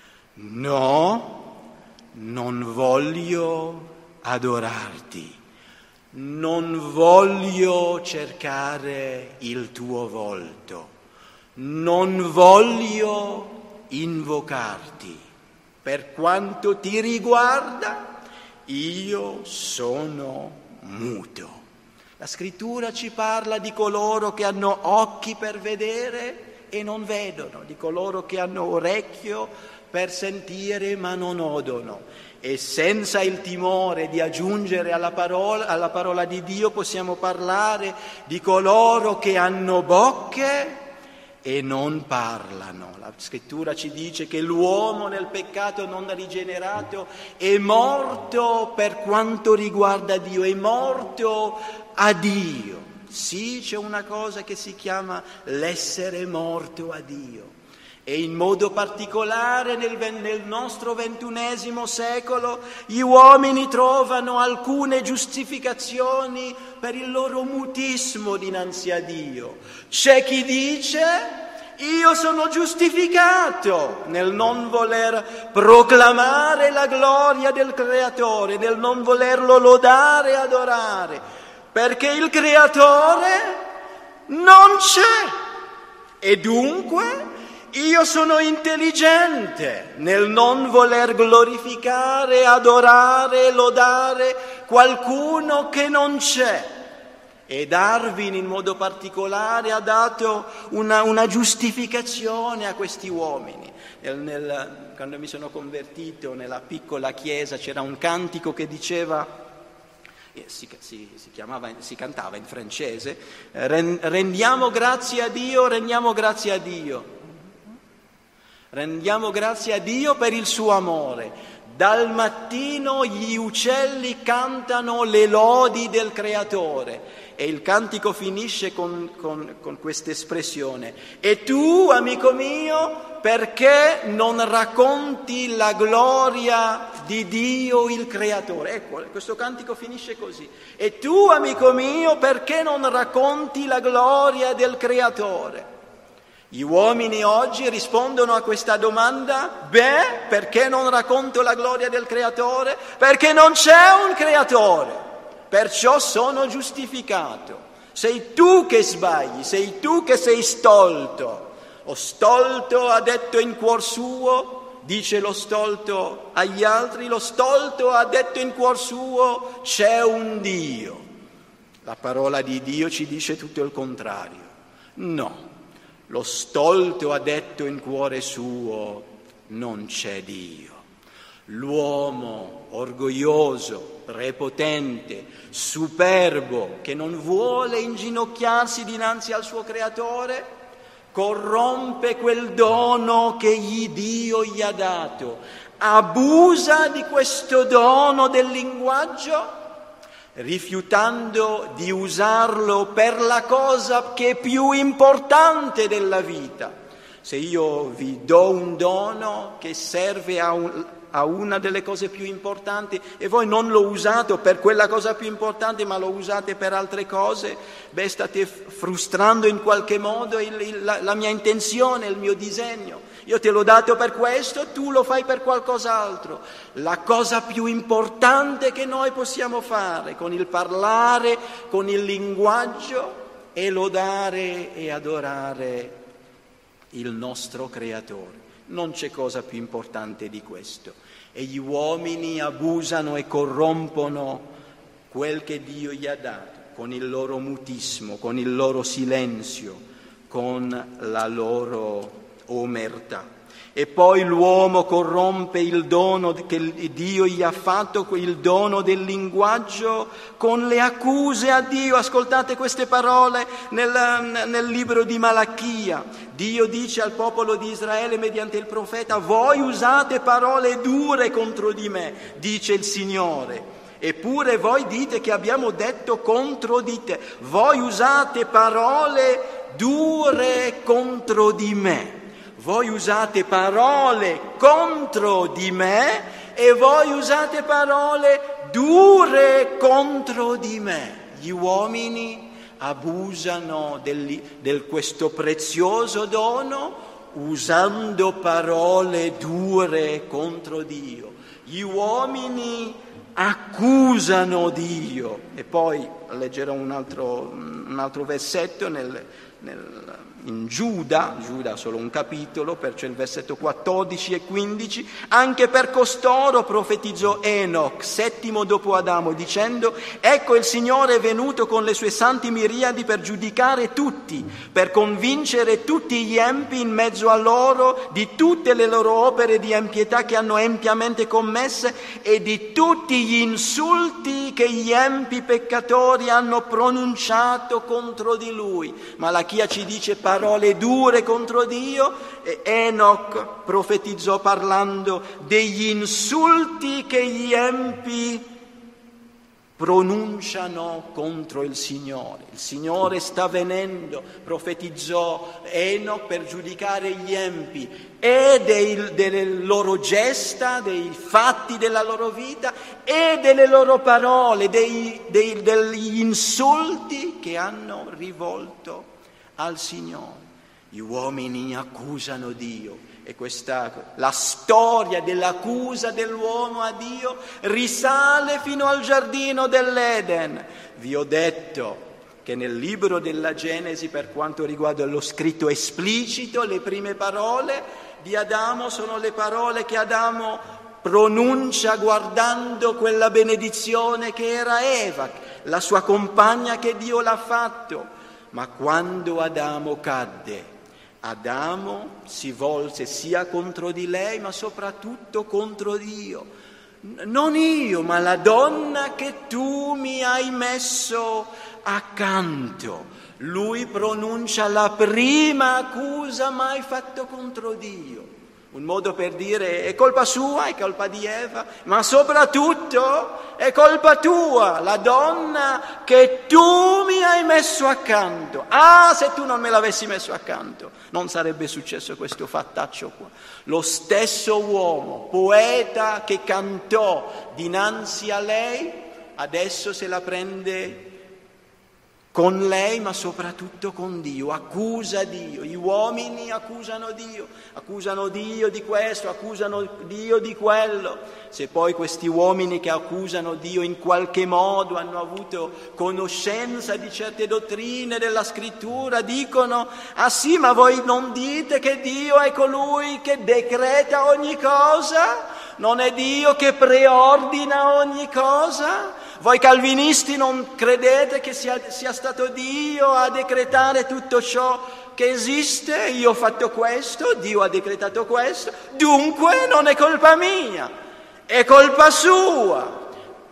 no, non voglio adorarti, non voglio cercare il tuo volto, non voglio invocarti. Per quanto ti riguarda, io sono muto. La Scrittura ci parla di coloro che hanno occhi per vedere e non vedono, di coloro che hanno orecchio per sentire ma non odono. E senza il timore di aggiungere alla parola di Dio possiamo parlare di coloro che hanno bocche e non parlano. La Scrittura ci dice che l'uomo nel peccato non rigenerato è morto per quanto riguarda Dio, è morto a Dio. Sì, c'è una cosa che si chiama l'essere morto a Dio. E in modo particolare nel nostro XXI secolo gli uomini trovano alcune giustificazioni per il loro mutismo dinanzi a Dio. C'è chi dice: io sono giustificato nel non voler proclamare la gloria del Creatore, nel non volerlo lodare e adorare, perché il Creatore non c'è e dunque io sono intelligente nel non voler glorificare, adorare, lodare qualcuno che non c'è. E Darwin in modo particolare ha dato una giustificazione a questi uomini. Quando mi sono convertito nella piccola chiesa c'era un cantico che diceva, si cantava in francese: rendiamo grazie a Dio, rendiamo grazie a Dio. Rendiamo grazie a Dio per il suo amore. Dal mattino gli uccelli cantano le lodi del Creatore. E il cantico finisce con questa espressione: e tu, amico mio, perché non racconti la gloria di Dio il Creatore? Ecco, questo cantico finisce così: e tu, amico mio, perché non racconti la gloria del Creatore? Gli uomini oggi rispondono a questa domanda: beh, perché non racconto la gloria del Creatore? Perché non c'è un Creatore, perciò sono giustificato. Sei tu che sbagli, sei tu che sei stolto. Lo stolto ha detto in cuor suo, dice lo stolto agli altri, lo stolto ha detto in cuor suo: c'è un Dio. La parola di Dio ci dice tutto il contrario. No. Lo stolto ha detto in cuore suo: non c'è Dio. L'uomo orgoglioso, prepotente, superbo, che non vuole inginocchiarsi dinanzi al suo Creatore, corrompe quel dono che Dio gli ha dato, abusa di questo dono del linguaggio, rifiutando di usarlo per la cosa che è più importante della vita. Se io vi do un dono che serve a una delle cose più importanti e voi non lo usate per quella cosa più importante ma lo usate per altre cose, beh, state frustrando in qualche modo la mia intenzione, il mio disegno. Io te l'ho dato per questo, tu lo fai per qualcos'altro. La cosa più importante che noi possiamo fare con il parlare, con il linguaggio, è lodare e adorare il nostro Creatore. Non c'è cosa più importante di questo. E gli uomini abusano e corrompono quel che Dio gli ha dato, con il loro mutismo, con il loro silenzio, con la loro omertà. E poi l'uomo corrompe il dono che Dio gli ha fatto, il dono del linguaggio, con le accuse a Dio. Ascoltate queste parole nel libro di Malachia. Dio dice al popolo di Israele mediante il profeta: voi usate parole dure contro di me, dice il Signore, Eppure voi dite che abbiamo detto contro di te. Voi usate parole dure contro di me. Voi usate parole contro di me e voi usate parole dure contro di me. Gli uomini abusano del questo prezioso dono usando parole dure contro Dio. Gli uomini accusano Dio. E poi leggerò un altro versetto in Giuda solo un capitolo, perciò il versetto 14 e 15. Anche per costoro profetizzò Enoch, settimo dopo Adamo, dicendo: ecco il Signore è venuto con le sue santi miriadi per giudicare tutti, per convincere tutti gli empi in mezzo a loro di tutte le loro opere di empietà che hanno empiamente commesse e di tutti gli insulti che gli empi peccatori hanno pronunciato contro di lui. Malachia ci dice parole dure contro Dio, e Enoch profetizzò parlando degli insulti che gli empi pronunciano contro il Signore. Il Signore sta venendo, profetizzò Enoch, per giudicare gli empi e delle loro gesta, dei fatti della loro vita e delle loro parole, degli insulti che hanno rivolto al Signore. Gli uomini accusano Dio, e la storia dell'accusa dell'uomo a Dio risale fino al giardino dell'Eden. Vi ho detto che nel libro della Genesi, per quanto riguarda lo scritto esplicito, le prime parole di Adamo sono le parole che Adamo pronuncia guardando quella benedizione che era Eva, la sua compagna che Dio l'ha fatto. Ma quando Adamo cadde, Adamo si volse sia contro di lei, ma soprattutto contro Dio. Non io, ma la donna che tu mi hai messo accanto. Lui pronuncia la prima accusa mai fatta contro Dio. Un modo per dire: è colpa sua, è colpa di Eva, ma soprattutto è colpa tua, la donna che tu mi hai messo accanto. Ah, se tu non me l'avessi messo accanto, non sarebbe successo questo fattaccio qua. Lo stesso uomo, poeta che cantò dinanzi a lei, adesso se la prende con lei, ma soprattutto con Dio, accusa Dio. Gli uomini accusano Dio di questo, accusano Dio di quello. Se poi questi uomini che accusano Dio in qualche modo hanno avuto conoscenza di certe dottrine della Scrittura, dicono: ah sì, ma voi non dite che Dio è colui che decreta ogni cosa? Non è Dio che preordina ogni cosa? Voi calvinisti non credete che sia stato Dio a decretare tutto ciò che esiste? Io ho fatto questo, Dio ha decretato questo, dunque non è colpa mia, è colpa sua.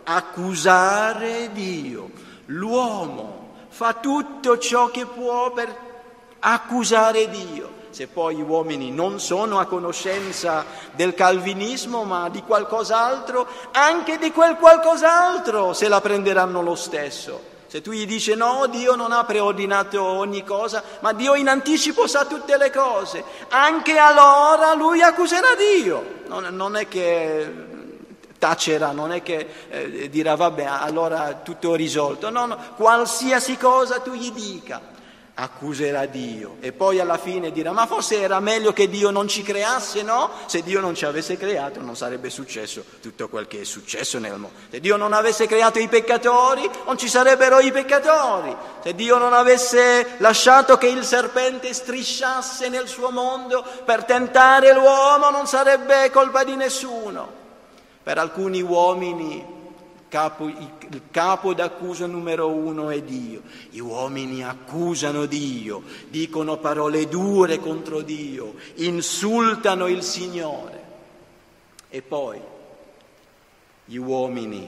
Accusare Dio. L'uomo fa tutto ciò che può per accusare Dio. Se poi gli uomini non sono a conoscenza del calvinismo, ma di qualcos'altro, anche di quel qualcos'altro se la prenderanno lo stesso. Se tu gli dici: no, Dio non ha preordinato ogni cosa, ma Dio in anticipo sa tutte le cose, anche allora lui accuserà Dio. Non è che tacerà, non è che dirà: vabbè, allora tutto risolto. No, qualsiasi cosa tu gli dica, accuserà Dio, e poi alla fine dirà: ma forse era meglio che Dio non ci creasse, no? Se Dio non ci avesse creato non sarebbe successo tutto quel che è successo nel mondo. Se Dio non avesse creato i peccatori non ci sarebbero i peccatori. Se Dio non avesse lasciato che il serpente strisciasse nel suo mondo per tentare l'uomo non sarebbe colpa di nessuno. Per alcuni uomini il capo d'accusa numero uno è Dio. Gli uomini accusano Dio, dicono parole dure contro Dio, insultano il Signore. E poi gli uomini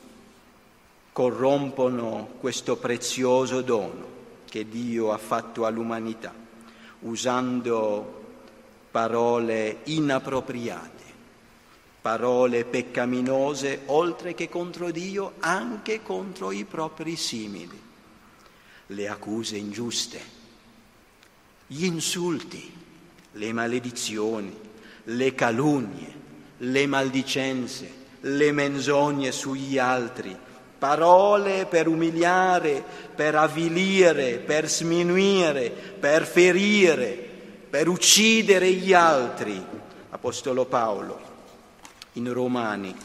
corrompono questo prezioso dono che Dio ha fatto all'umanità, usando parole inappropriate. parole peccaminose, oltre che contro Dio, anche contro i propri simili, le accuse ingiuste, gli insulti, le maledizioni, le calunnie, le maldicenze, le menzogne sugli altri, parole per umiliare, per avvilire, per sminuire, per ferire, per uccidere gli altri. Apostolo Paolo in Romani,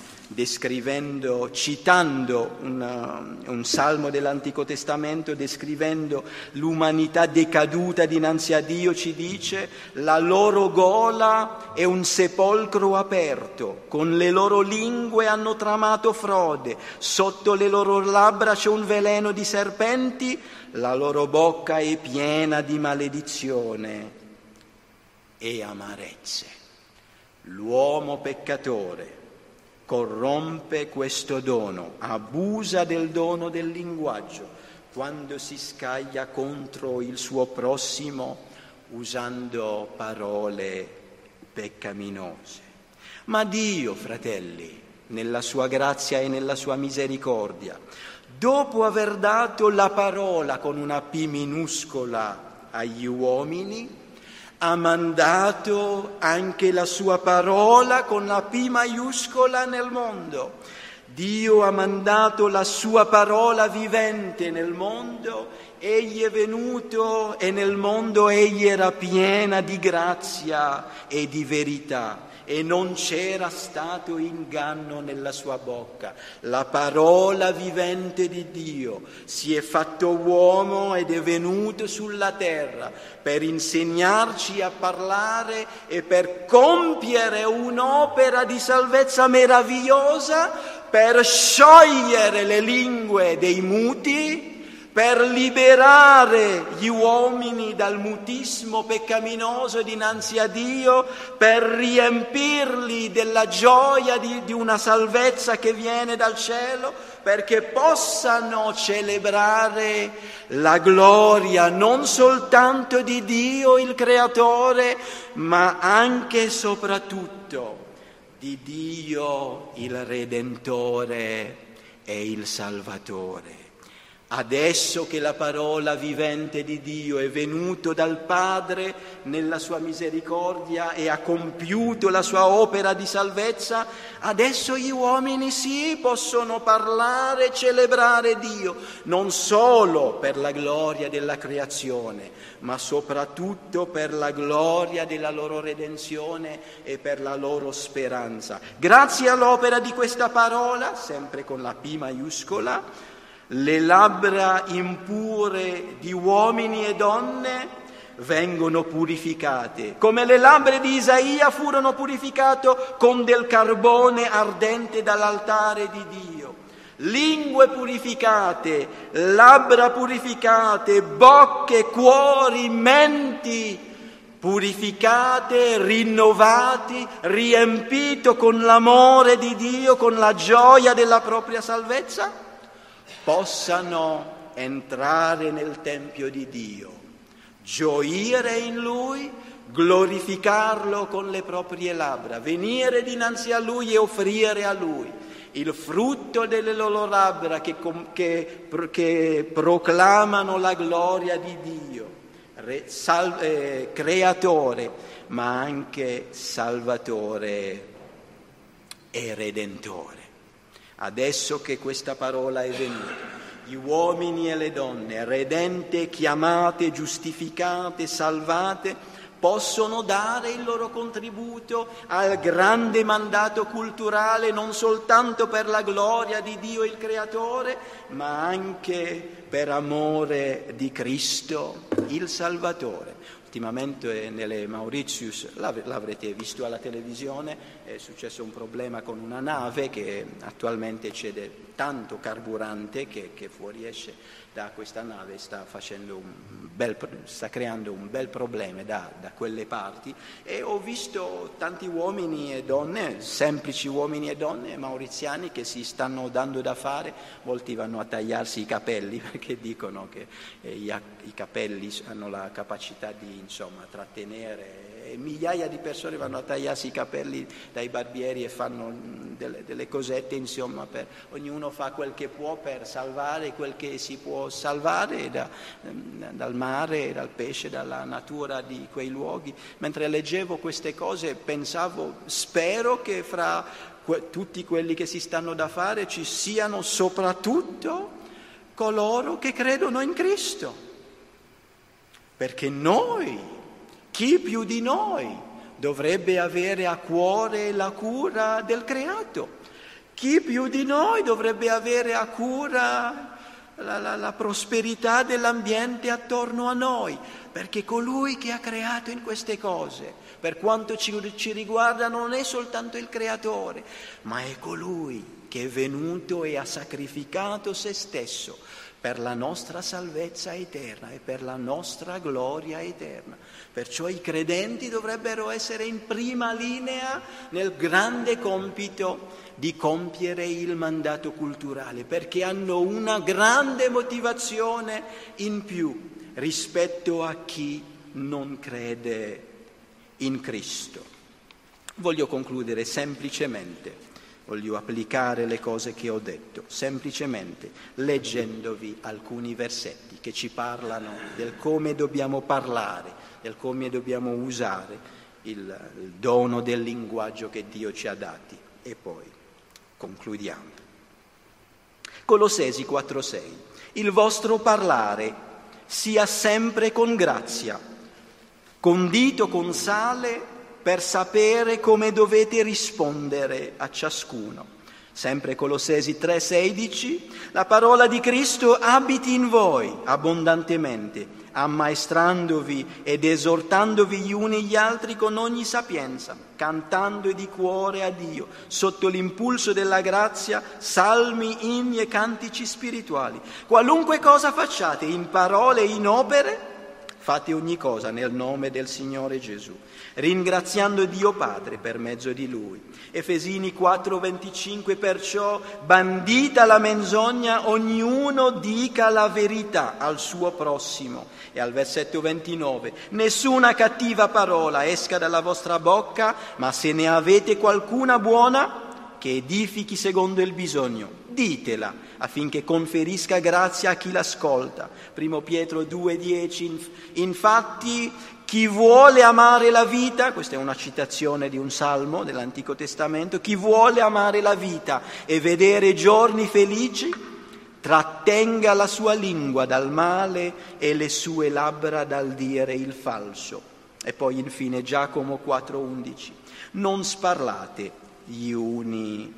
citando un salmo dell'Antico Testamento, descrivendo l'umanità decaduta dinanzi a Dio, ci dice: la loro gola è un sepolcro aperto, con le loro lingue hanno tramato frode, sotto le loro labbra c'è un veleno di serpenti, la loro bocca è piena di maledizione e amarezze. L'uomo peccatore corrompe questo dono, abusa del dono del linguaggio quando si scaglia contro il suo prossimo usando parole peccaminose. Ma Dio, fratelli, nella sua grazia e nella sua misericordia, dopo aver dato la parola con una P minuscola agli uomini, ha mandato anche la sua parola con la P maiuscola nel mondo. Dio ha mandato la sua parola vivente nel mondo, egli è venuto e nel mondo egli era piena di grazia e di verità e non c'era stato inganno nella sua bocca. La parola vivente di Dio si è fatto uomo ed è venuto sulla terra per insegnarci a parlare e per compiere un'opera di salvezza meravigliosa, per sciogliere le lingue dei muti, per liberare gli uomini dal mutismo peccaminoso dinanzi a Dio, per riempirli della gioia di una salvezza che viene dal cielo, perché possano celebrare la gloria non soltanto di Dio il Creatore, ma anche e soprattutto di Dio il Redentore e il Salvatore. Adesso che la parola vivente di Dio è venuto dal Padre nella sua misericordia e ha compiuto la sua opera di salvezza, adesso gli uomini sì possono parlare e celebrare Dio, non solo per la gloria della creazione, ma soprattutto per la gloria della loro redenzione e per la loro speranza. Grazie all'opera di questa parola, sempre con la P maiuscola, le labbra impure di uomini e donne vengono purificate, come le labbra di Isaia furono purificate con del carbone ardente dall'altare di Dio. Lingue purificate, labbra purificate, bocche, cuori, menti purificate, rinnovati, riempito con l'amore di Dio, con la gioia della propria salvezza, possano entrare nel Tempio di Dio, gioire in Lui, glorificarlo con le proprie labbra, venire dinanzi a Lui e offrire a Lui il frutto delle loro labbra che proclamano la gloria di Dio, creatore, ma anche salvatore e redentore. Adesso che questa parola è venuta, gli uomini e le donne, redente, chiamate, giustificate, salvate, possono dare il loro contributo al grande mandato culturale, non soltanto per la gloria di Dio il Creatore, ma anche per amore di Cristo, il Salvatore. Ultimamente nelle Mauritius, l'avrete visto alla televisione, è successo un problema con una nave che attualmente cede tanto carburante che fuoriesce da questa nave, sta creando un bel problema da quelle parti, e ho visto tanti uomini e donne, semplici uomini e donne mauriziani che si stanno dando da fare. Molti vanno a tagliarsi i capelli perché dicono che i capelli hanno la capacità di insomma, trattenere. E migliaia di persone vanno a tagliarsi i capelli dai barbieri e fanno delle cosette, insomma, ognuno fa quel che può per salvare quel che si può salvare dal mare, dal pesce, dalla natura di quei luoghi. Mentre leggevo queste cose pensavo, spero che fra tutti quelli che si stanno da fare ci siano soprattutto coloro che credono in Cristo, perché noi, chi più di noi, dovrebbe avere a cuore la cura del creato? Chi più di noi dovrebbe avere a cura la prosperità dell'ambiente attorno a noi? Perché colui che ha creato in queste cose, per quanto ci riguarda, non è soltanto il creatore, ma è colui che è venuto e ha sacrificato se stesso per la nostra salvezza eterna e per la nostra gloria eterna. Perciò i credenti dovrebbero essere in prima linea nel grande compito di compiere il mandato culturale, perché hanno una grande motivazione in più rispetto a chi non crede in Cristo. Voglio concludere semplicemente. Voglio applicare le cose che ho detto, semplicemente leggendovi alcuni versetti che ci parlano del come dobbiamo parlare, del come dobbiamo usare il dono del linguaggio che Dio ci ha dati. E poi concludiamo. Colossesi 4,6. Il vostro parlare sia sempre con grazia, condito con sale, per sapere come dovete rispondere a ciascuno. Sempre Colossesi 3,16, la parola di Cristo abiti in voi abbondantemente, ammaestrandovi ed esortandovi gli uni gli altri con ogni sapienza, cantando di cuore a Dio, sotto l'impulso della grazia, salmi, inni e cantici spirituali. Qualunque cosa facciate, in parole e in opere, fate ogni cosa nel nome del Signore Gesù, ringraziando Dio Padre per mezzo di Lui. Efesini 4,25, perciò bandita la menzogna, ognuno dica la verità al suo prossimo. E al versetto 29, nessuna cattiva parola esca dalla vostra bocca, ma se ne avete qualcuna buona, che edifichi secondo il bisogno, ditela affinché conferisca grazia a chi l'ascolta. Primo Pietro 2,10, infatti chi vuole amare la vita, questa è una citazione di un salmo dell'Antico Testamento, chi vuole amare la vita e vedere giorni felici, trattenga la sua lingua dal male e le sue labbra dal dire il falso. E poi infine Giacomo 4,11, non sparlate gli uni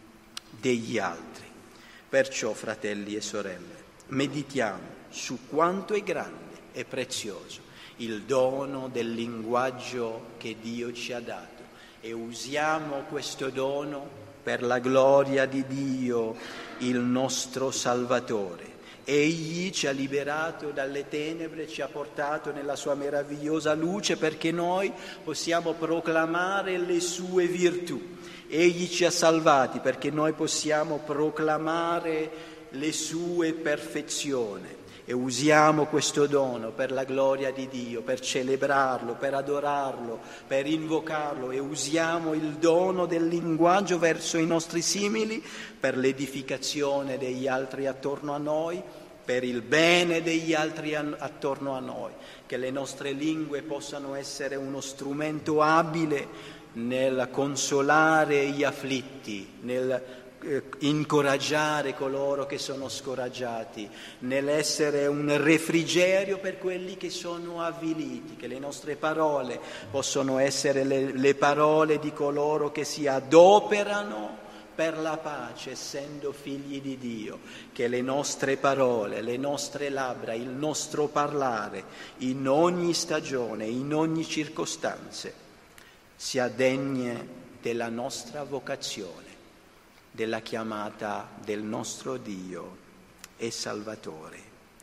degli altri. Perciò, fratelli e sorelle, meditiamo su quanto è grande e prezioso il dono del linguaggio che Dio ci ha dato e usiamo questo dono per la gloria di Dio, il nostro Salvatore. Egli ci ha liberato dalle tenebre, ci ha portato nella sua meravigliosa luce perché noi possiamo proclamare le sue virtù. Egli ci ha salvati perché noi possiamo proclamare le sue perfezioni e usiamo questo dono per la gloria di Dio, per celebrarlo, per adorarlo, per invocarlo, e usiamo il dono del linguaggio verso i nostri simili per l'edificazione degli altri attorno a noi, per il bene degli altri attorno a noi, che le nostre lingue possano essere uno strumento abile nel consolare gli afflitti, nel incoraggiare coloro che sono scoraggiati, nell'essere un refrigerio per quelli che sono avviliti, che le nostre parole possono essere le parole di coloro che si adoperano per la pace, essendo figli di Dio, che le nostre parole, le nostre labbra, il nostro parlare in ogni stagione, in ogni circostanza, sia degne della nostra vocazione, della chiamata del nostro Dio e Salvatore.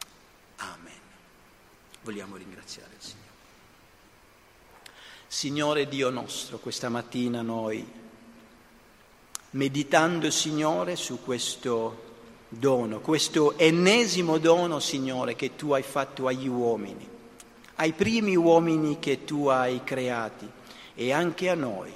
Amen. Vogliamo ringraziare il Signore. Signore Dio nostro, questa mattina noi, meditando, Signore, su questo dono, questo ennesimo dono, Signore, che Tu hai fatto agli uomini, ai primi uomini che tu hai creati e anche a noi.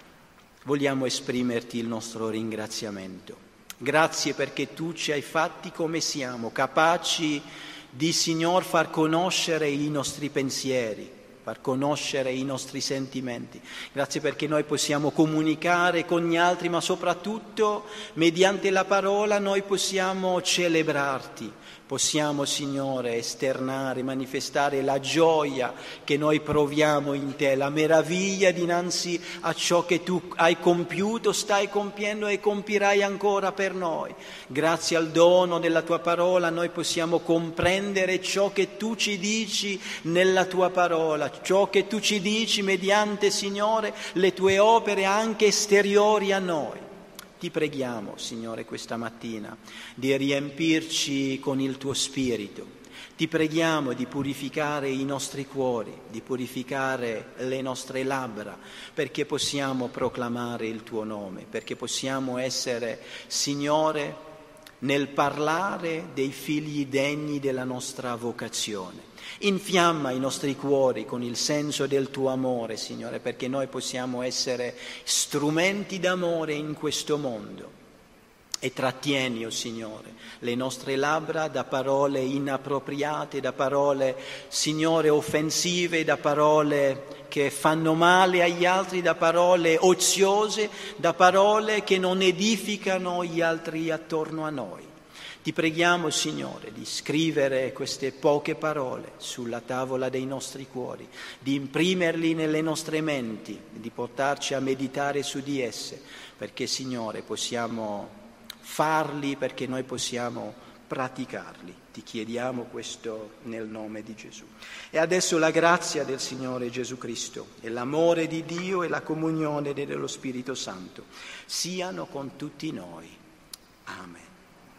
Vogliamo esprimerti il nostro ringraziamento. Grazie perché tu ci hai fatti come siamo, capaci di, Signor, far conoscere i nostri pensieri, far conoscere i nostri sentimenti. Grazie perché noi possiamo comunicare con gli altri, ma soprattutto mediante la parola noi possiamo celebrarti. Possiamo, Signore, esternare, manifestare la gioia che noi proviamo in Te, la meraviglia dinanzi a ciò che Tu hai compiuto, stai compiendo e compirai ancora per noi. Grazie al dono della Tua parola noi possiamo comprendere ciò che Tu ci dici nella Tua parola, ciò che Tu ci dici mediante, Signore, le Tue opere anche esteriori a noi. Ti preghiamo, Signore, questa mattina di riempirci con il Tuo Spirito. Ti preghiamo di purificare i nostri cuori, di purificare le nostre labbra, perché possiamo proclamare il Tuo nome, perché possiamo essere, Signore, nel parlare dei figli degni della nostra vocazione. Infiamma i nostri cuori con il senso del Tuo amore, Signore, perché noi possiamo essere strumenti d'amore in questo mondo. E trattieni, oh Signore, le nostre labbra da parole inappropriate, da parole, Signore, offensive, da parole che fanno male agli altri, da parole oziose, da parole che non edificano gli altri attorno a noi. Ti preghiamo, Signore, di scrivere queste poche parole sulla tavola dei nostri cuori, di imprimerli nelle nostre menti, di portarci a meditare su di esse, perché, Signore, possiamo farli, perché noi possiamo praticarli. Ti chiediamo questo nel nome di Gesù. E adesso la grazia del Signore Gesù Cristo e l'amore di Dio e la comunione dello Spirito Santo siano con tutti noi. Amen.